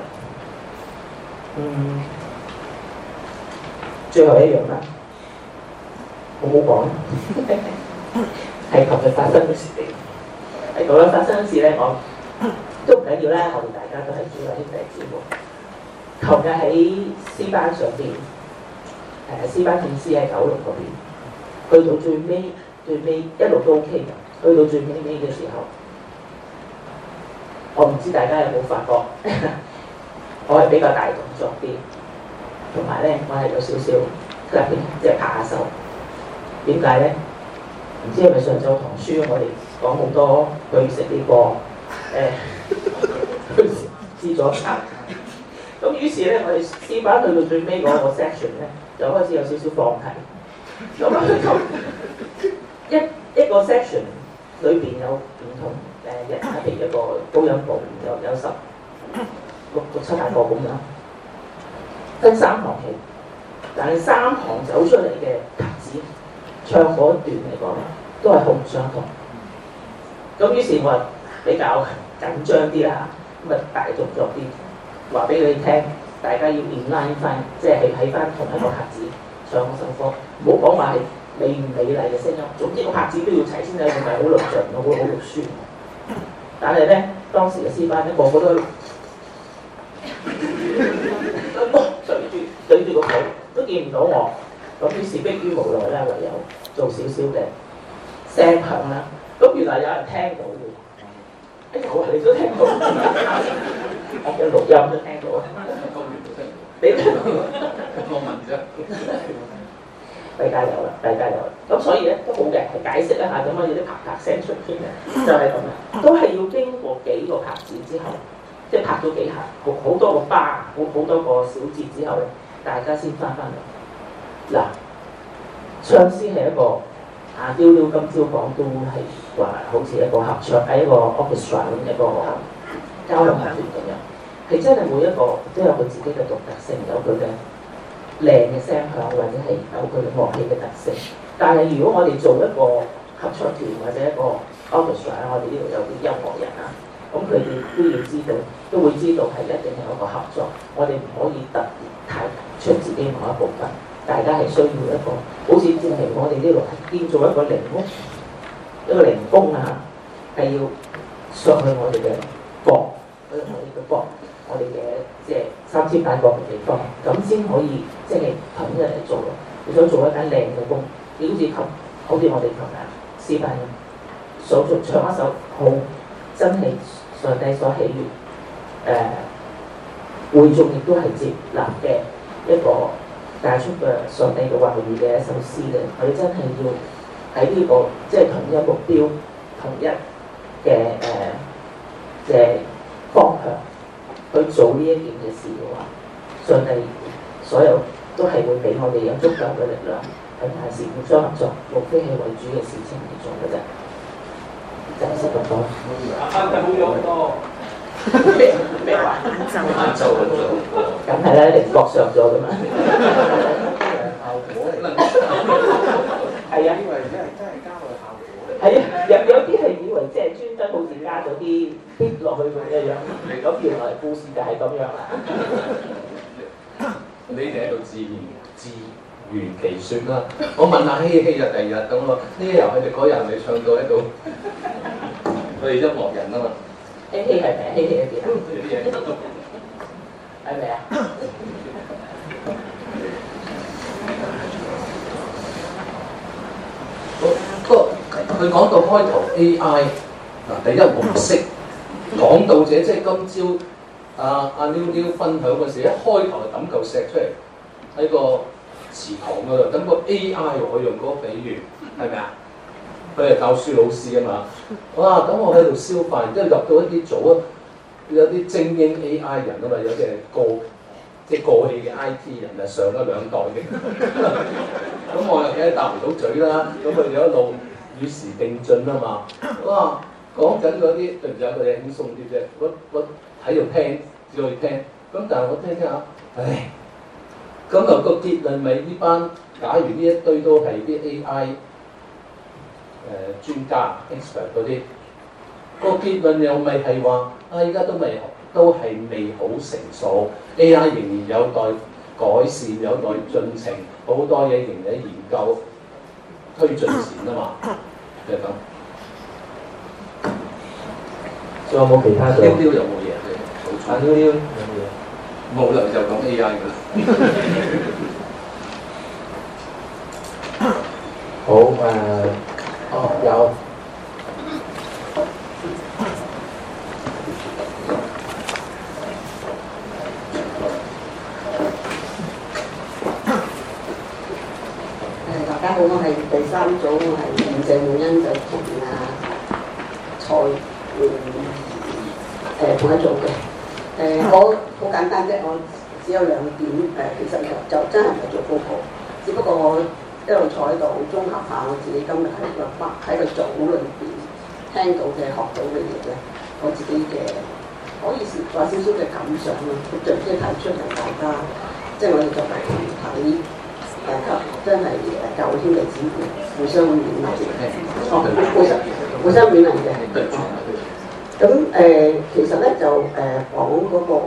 最後一樣啦，我冇講，係琴日發生嘅事嚟。喺嗰日發生嘅事咧，我都唔緊要啦，我哋大家都係主內兄弟姊妹。琴日喺詩班上邊，詩班獻詩喺九龍嗰邊。去到最尾一路都 OK 嘅，去到最尾嘅時候，我唔知大家有冇發覺，我係比較大動作啲，同埋咧我係有少少特別即係拍下手。點解咧？唔知係咪上晝堂書我哋講好多去食呢個去資助餐，咁於是咧我哋詩班去到最尾嗰個 section 咧，就開始有少少放題。咁一個 section 裏邊有唔同人，譬如一個高音部有10個7、8個咁樣，分3行戲，但係3行走出嚟嘅拍子唱嗰段嚟講都係好唔相同。咁於是我比較緊張啲啦，咁啊大動作啲，話俾你聽，大家要 in line 翻，即係喺翻同一個拍子。唱嗰首歌，唔好講話係美唔美麗嘅聲音，總之個拍子都要齊先得，唔係好論盡，好肉酸。但係咧，當時嘅詩班咧，個個都對住個口，都見唔到我。咁於是迫於無奈啦，唯有做少少嘅聲響啦。咁原來有人聽到嘅，我話你都聽到，我嘅錄音都聽到。你聽到？我問啫。大家有啦。咁所以咧都好嘅，係解釋一下咁樣有啲啪聲出邊嘅，就係咁樣，都係要經過幾個拍子之後，即係拍咗幾下，好多個巴，好多個小節之後咧，大家先翻嚟。嗱，唱詩係一個阿雕今朝講都係話，好似一個合唱喺一個 orchestra 咁一個交響樂團咁樣。係真係每一個都有佢自己嘅獨特性，有佢嘅靚嘅聲響，或者係有佢嘅樂器嘅特性。但係如果我哋做一個合唱團或者一個 orchestra，我哋呢度有啲音樂人啊，咁佢哋都要知道，都會知道係一定係有一個合作。我哋唔可以特別太出自己某一部分，大家係需要一個，好似正係我哋呢度建造一個靈屋，一個靈宮啊，係要上去我哋嘅角，我哋嘅角。我哋嘅即係3800個嘅地方，咁先可以即係統一嚟做咯。你想做一間靚嘅工，你好似我哋琴日詩班咁，唱一首好真係上帝所喜悅，會眾亦都係接納嘅一個帶出嘅上帝嘅話語嘅一首詩咧。我哋真係要喺呢個即係同一目標、同一嘅即係方向。去做呢一件嘅事嘅話，上帝所有都係會俾我哋有足夠嘅力量，係凡事互相合作，無非係為主嘅事情嚟做嘅啫。就係識咁多。好咗好多。咩話？梗係啦，靈覺上咗㗎嘛。效果嚟。係啊。以為真係加落效果。係啊，有啲係以為即係專登好似加咗啲落去咁嘅樣，咁原來故事就係咁樣啦。 你哋喺度自如其説啦。我問下希希啊，第二日咁我呢日佢哋嗰日咪唱到喺度，佢哋音樂人啊嘛。 希希係咪啊？希希嗰啲啊？係咪啊？ 不過佢講到開頭 AI 嗱，第一我唔識講到者，即係今朝阿妞妞分享嗰時，一開頭就抌嚿石出嚟喺個祠堂嗰度，咁個 AI 我用嗰個比喻係咪啊？佢係教書老師啊嘛，哇！咁我喺度消化，然之後入到一啲組啊，有啲精英 AI 人啊嘛，有啲係即係過氣嘅 IT 人啊，上咗2代嘅，咁我又梗係答唔到嘴啦，咁佢哋一路與時並進啊嘛，哇！講緊嗰啲對唔住啊，佢哋輕鬆啲啫，我喺度聽，只可以聽，咁但係我聽下，唉，咁啊個結論咪呢班，假如呢一堆都係啲 AI 專家 expert 嗰啲，個結論又咪係話依家都係未好成熟 ，AI 仍然有待改善，有待進程，好多嘢仍然喺研究推進前啊嘛，就係咁。 仲有冇其他嘅？ 妞妞有冇嘢？阿妞妞有冇嘢？冇啦，就講 AI 㗎啦。 好有。 大家好，我係第3組，我係鄭滿欣，就同蔡同一組嘅。我好簡單啫，我只有2點其實就真係唔係做報告，只不過我一路坐喺度綜合下我自己今日喺個組裏邊聽到嘅、學到嘅嘢咧，我自己嘅可以話少少嘅感想啦，就即係提出嚟大家，即係我哋作為睇。真係教會兄弟姊妹互相勉勵嘅，互相勉勵嘅。咁其實咧就講嗰個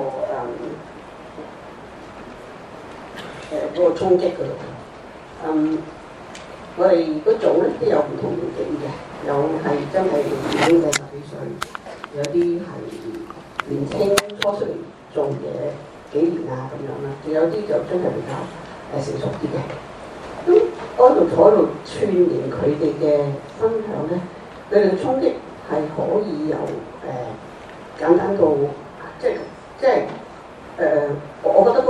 嗰個衝擊嗰度。我哋嗰組咧都有唔同年紀嘅，有係真係年輕嘅10幾歲，有啲係年青初出嚟做嘢幾年啊咁樣啦，仲有啲就真係比較成熟啲嘅，咁我喺度坐喺度串聯佢哋嘅分享咧，佢哋嘅衝擊係可以由簡單到我覺得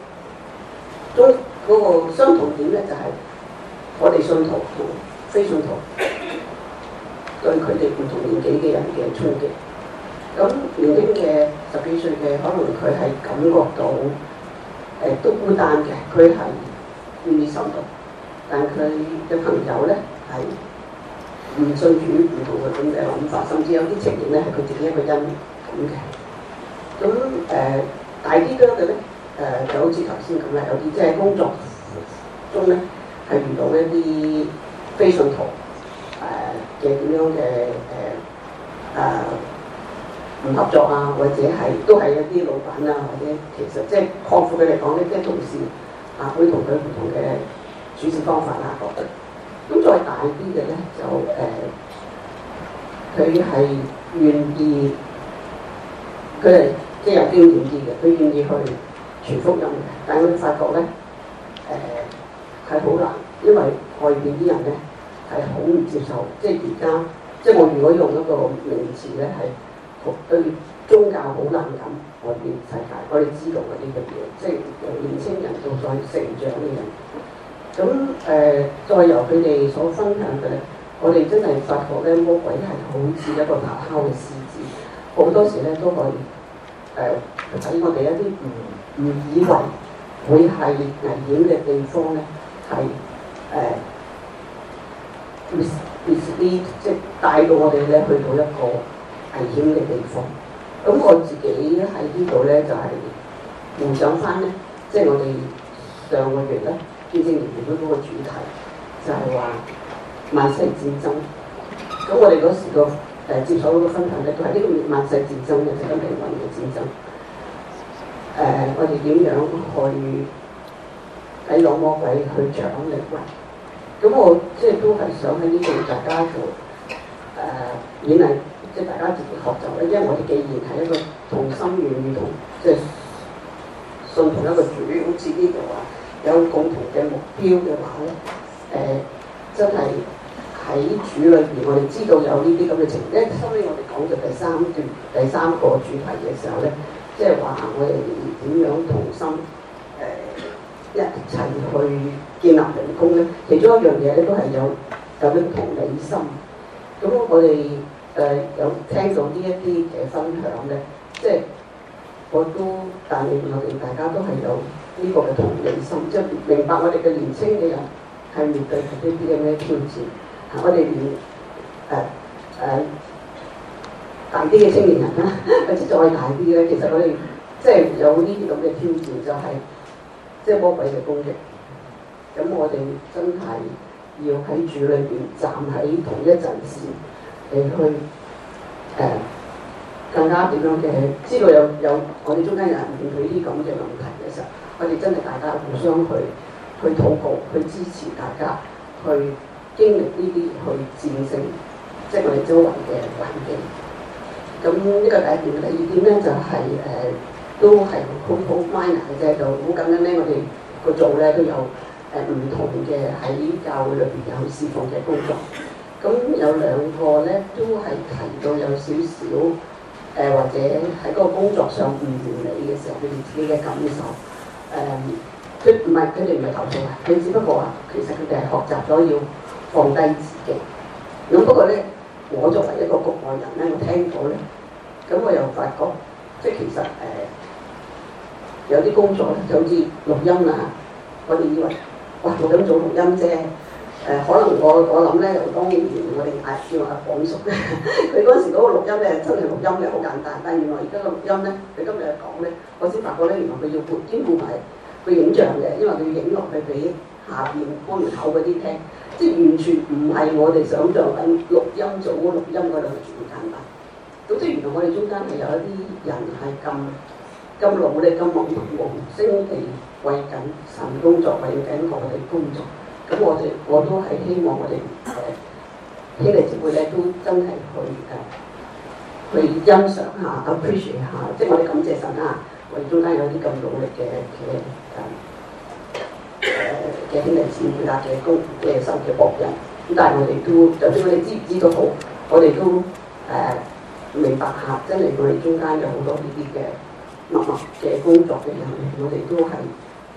嗰個相同點咧就係我哋信徒同非信徒對佢哋唔同年紀嘅人嘅衝擊。咁年輕嘅10幾歲嘅，可能佢係感覺到。都孤單嘅，佢係願意受到，但佢嘅朋友咧係唔信主，唔同佢咁嘅諗法，甚至有啲情形咧係佢自己一個因咁嘅。咁大啲嘅咧就好似頭先咁啦，有啲即係工作中咧係遇到一啲非信徒嘅點樣嘅唔合作啊，或者係都係一啲老闆啊，或者其實即係擴闊佢嚟講咧，即係同事會同佢唔同嘅處事方法啦，覺得。咁再大啲嘅咧，就佢係願意，佢係即係有經驗啲嘅，佢願意去傳福音嘅，但係佢發覺咧係好難，因為外邊啲人咧係好唔接受，即係而家即係我如果用一個名詞咧係。對宗教好冷感，外邊世界我哋知道嘅呢個嘢，即係由年青人到再成長嘅人。咁再由佢哋所分享嘅咧，我哋真係發覺咧，魔鬼係好似一個咆哮嘅獅子，好多時咧都可以喺我哋一啲唔以為會係危險嘅地方咧，係mislead，即係帶到我哋咧去到一個危險嘅地方，咁我自己喺呢度咧就係回想翻咧，即係我哋上個月咧見證年嗰個主題就係話萬世戰爭。咁我哋嗰時個接受嗰個分享咧，都係呢個萬世戰爭嘅，即係命運嘅戰爭。我哋點樣去抵擋魔鬼去搶靈魂。咁我即係都係想喺呢度大家做勉勵，即係大家自己學習咧。因為我哋既然係一個同心願意同即係信同一個主，好似呢度話有共同嘅目標嘅話咧，真係喺主裏邊，我哋知道有呢啲咁嘅情況。因為收尾我哋講到第三個主題嘅時候咧，即係話我哋點樣同心一齊去建立靈宮咧，其中一樣嘢咧都係有啲同理心。咁我哋有聽到呢一啲嘅分享咧，即係我都但係我哋大家都係有呢個嘅同理心，即係明白我哋嘅年青嘅人係面對呢啲嘅咩挑戰。我哋連大啲嘅青年人啦，或者再大啲咧，其實我哋即係有呢啲咁嘅挑戰，就係即係魔鬼嘅攻擊。咁我哋真係要喺主裏邊站喺同一陣線嚟去更加點樣嘅，知道有我哋中間有人面對呢啲咁嘅問題嘅時候，我哋真係大家互相去禱告，去支持大家，去經歷呢啲，去戰勝即係我哋周圍嘅環境。咁呢個第一點，第二點咧就係都係好 minor 嘅啫，就好簡單咧。我哋個組咧都有唔同嘅喺教會裏邊有侍奉嘅工作。咁有兩個咧都係提到有少少或者喺嗰個工作上唔完美嘅時候，佢哋自己嘅感受。佢哋唔係投訴啊，佢只不過話其實佢哋係學習咗要放低自己。咁不過咧，我作為一個局外人咧，我聽到咧，咁我又發覺，即係其實有啲工作咧，就好似錄音啊，我哋以為哇做緊做錄音啫，可能我諗咧，當年我哋叫阿廣叔咧，佢嗰時嗰個錄音咧真係錄音嘅，好簡單，但係原來而家個錄音咧，佢今日講咧，我先發覺咧，原來佢要兼顧埋個影像嘅，因為佢要影落去俾下邊開門口嗰啲聽。即係完全唔係我哋想象緊錄音組錄音嗰兩個字咁簡單。咁即係原來我哋中間係有一啲人係咁努力、咁無聲地為緊神工作、為緊我哋工作。咁我都係希望我哋兄弟姊妹咧都真係去欣賞下、appreciate 下，即係我哋感謝神啊！我哋中間有啲咁努力嘅兄弟姊妹啊嘅神嘅僕人，咁但係我哋都，就算我哋知唔知都好，我哋都明白下，真係我哋中間有好多呢啲嘅默默嘅工作嘅人，我哋都係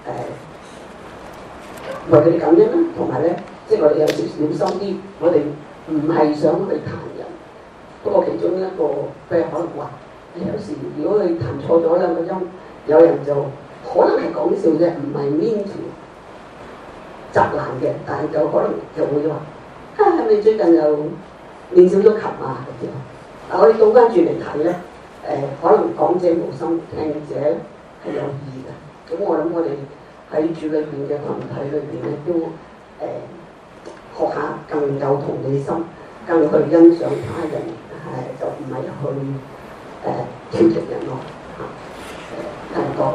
為佢哋感恩啦，同埋咧，即係我哋有少少小心啲，我哋唔係想去彈人，不過其中一個譬如可能話，有時如果佢彈錯咗兩個音，有人就可能係講笑啫，唔係 mean to 責難嘅，但係就可能就會話係咪最近又練少咗琴啊嗰啲？嗱，我哋倒翻轉嚟睇咧，可能講者無心，聽者係有意嘅。咁我諗我哋喺主裏邊嘅群體裏邊咧，都學下更有同理心，更去欣賞他人，就唔係去挑剔人咯嚇。更多。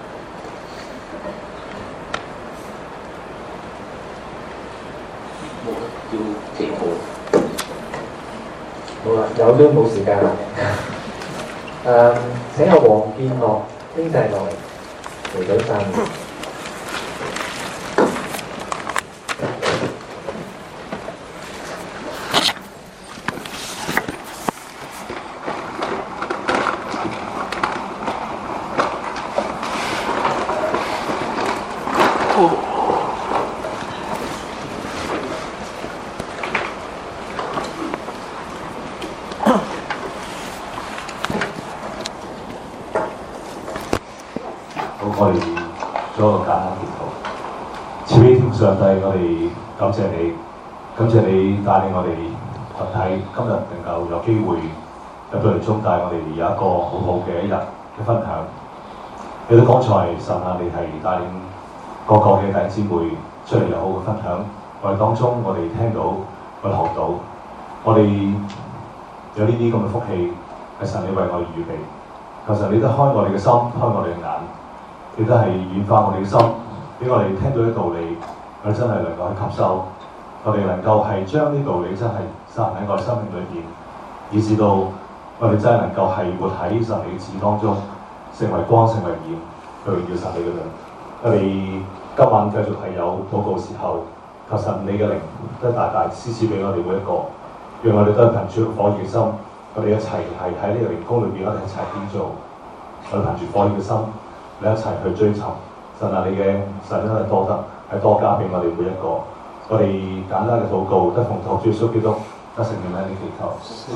要祈禱。 好啦，有都冇時間啦。請阿黃建樂兄弟落嚟嚟到讚美。 我哋做一個簡單祈禱。慈悲天父上帝，我哋感謝你，感謝你帶領我哋群體今日能夠有機會入到嚟中大，我哋有一個好好嘅一日嘅分享。你都剛才神啊，你係帶領各個嘅弟兄姊妹出嚟有好嘅分享。我哋當中，我哋聽到，我哋學到，我哋有呢啲咁嘅福氣，係神你為我哋預備。求神你都開我哋嘅心，開我哋嘅眼。亦都係軟化我哋嘅心， 俾我哋聽到啲道理，我哋真係能夠去吸收，我哋能夠係將啲道理真係實行喺我哋生命裏邊，以至到我哋真係能夠係活喺神你嘅旨當中，成為光，成為鹽，去榮耀神你嘅名。我哋今晚繼續係有禱告時候，求神你嘅靈都大大施賜俾我哋每一個，讓我哋都係憑住火熱嘅心，我哋一齊係喺呢個靈宮裏邊，我哋一齊建造，我哋憑住火熱嘅心，我哋一齊去追尋神啊！你嘅神真係多得，係多加俾我哋每一個。我哋簡單嘅禱告，得奉託主耶穌基督得聖名咧，你祈求，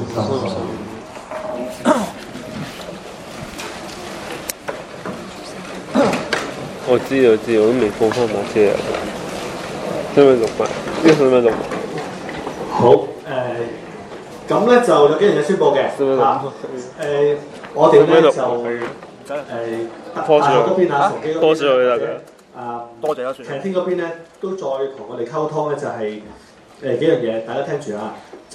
我知，我都未放翻把遮啊！使唔使錄埋？呢個使唔使錄埋？ 好咁咧就有幾樣嘢宣佈嘅我哋咧就嗰邊啊，崇基嗰邊多謝佢啦多謝啦，全天嗰邊咧都再同我哋溝通咧，就係幾樣嘢，大家聽住啊！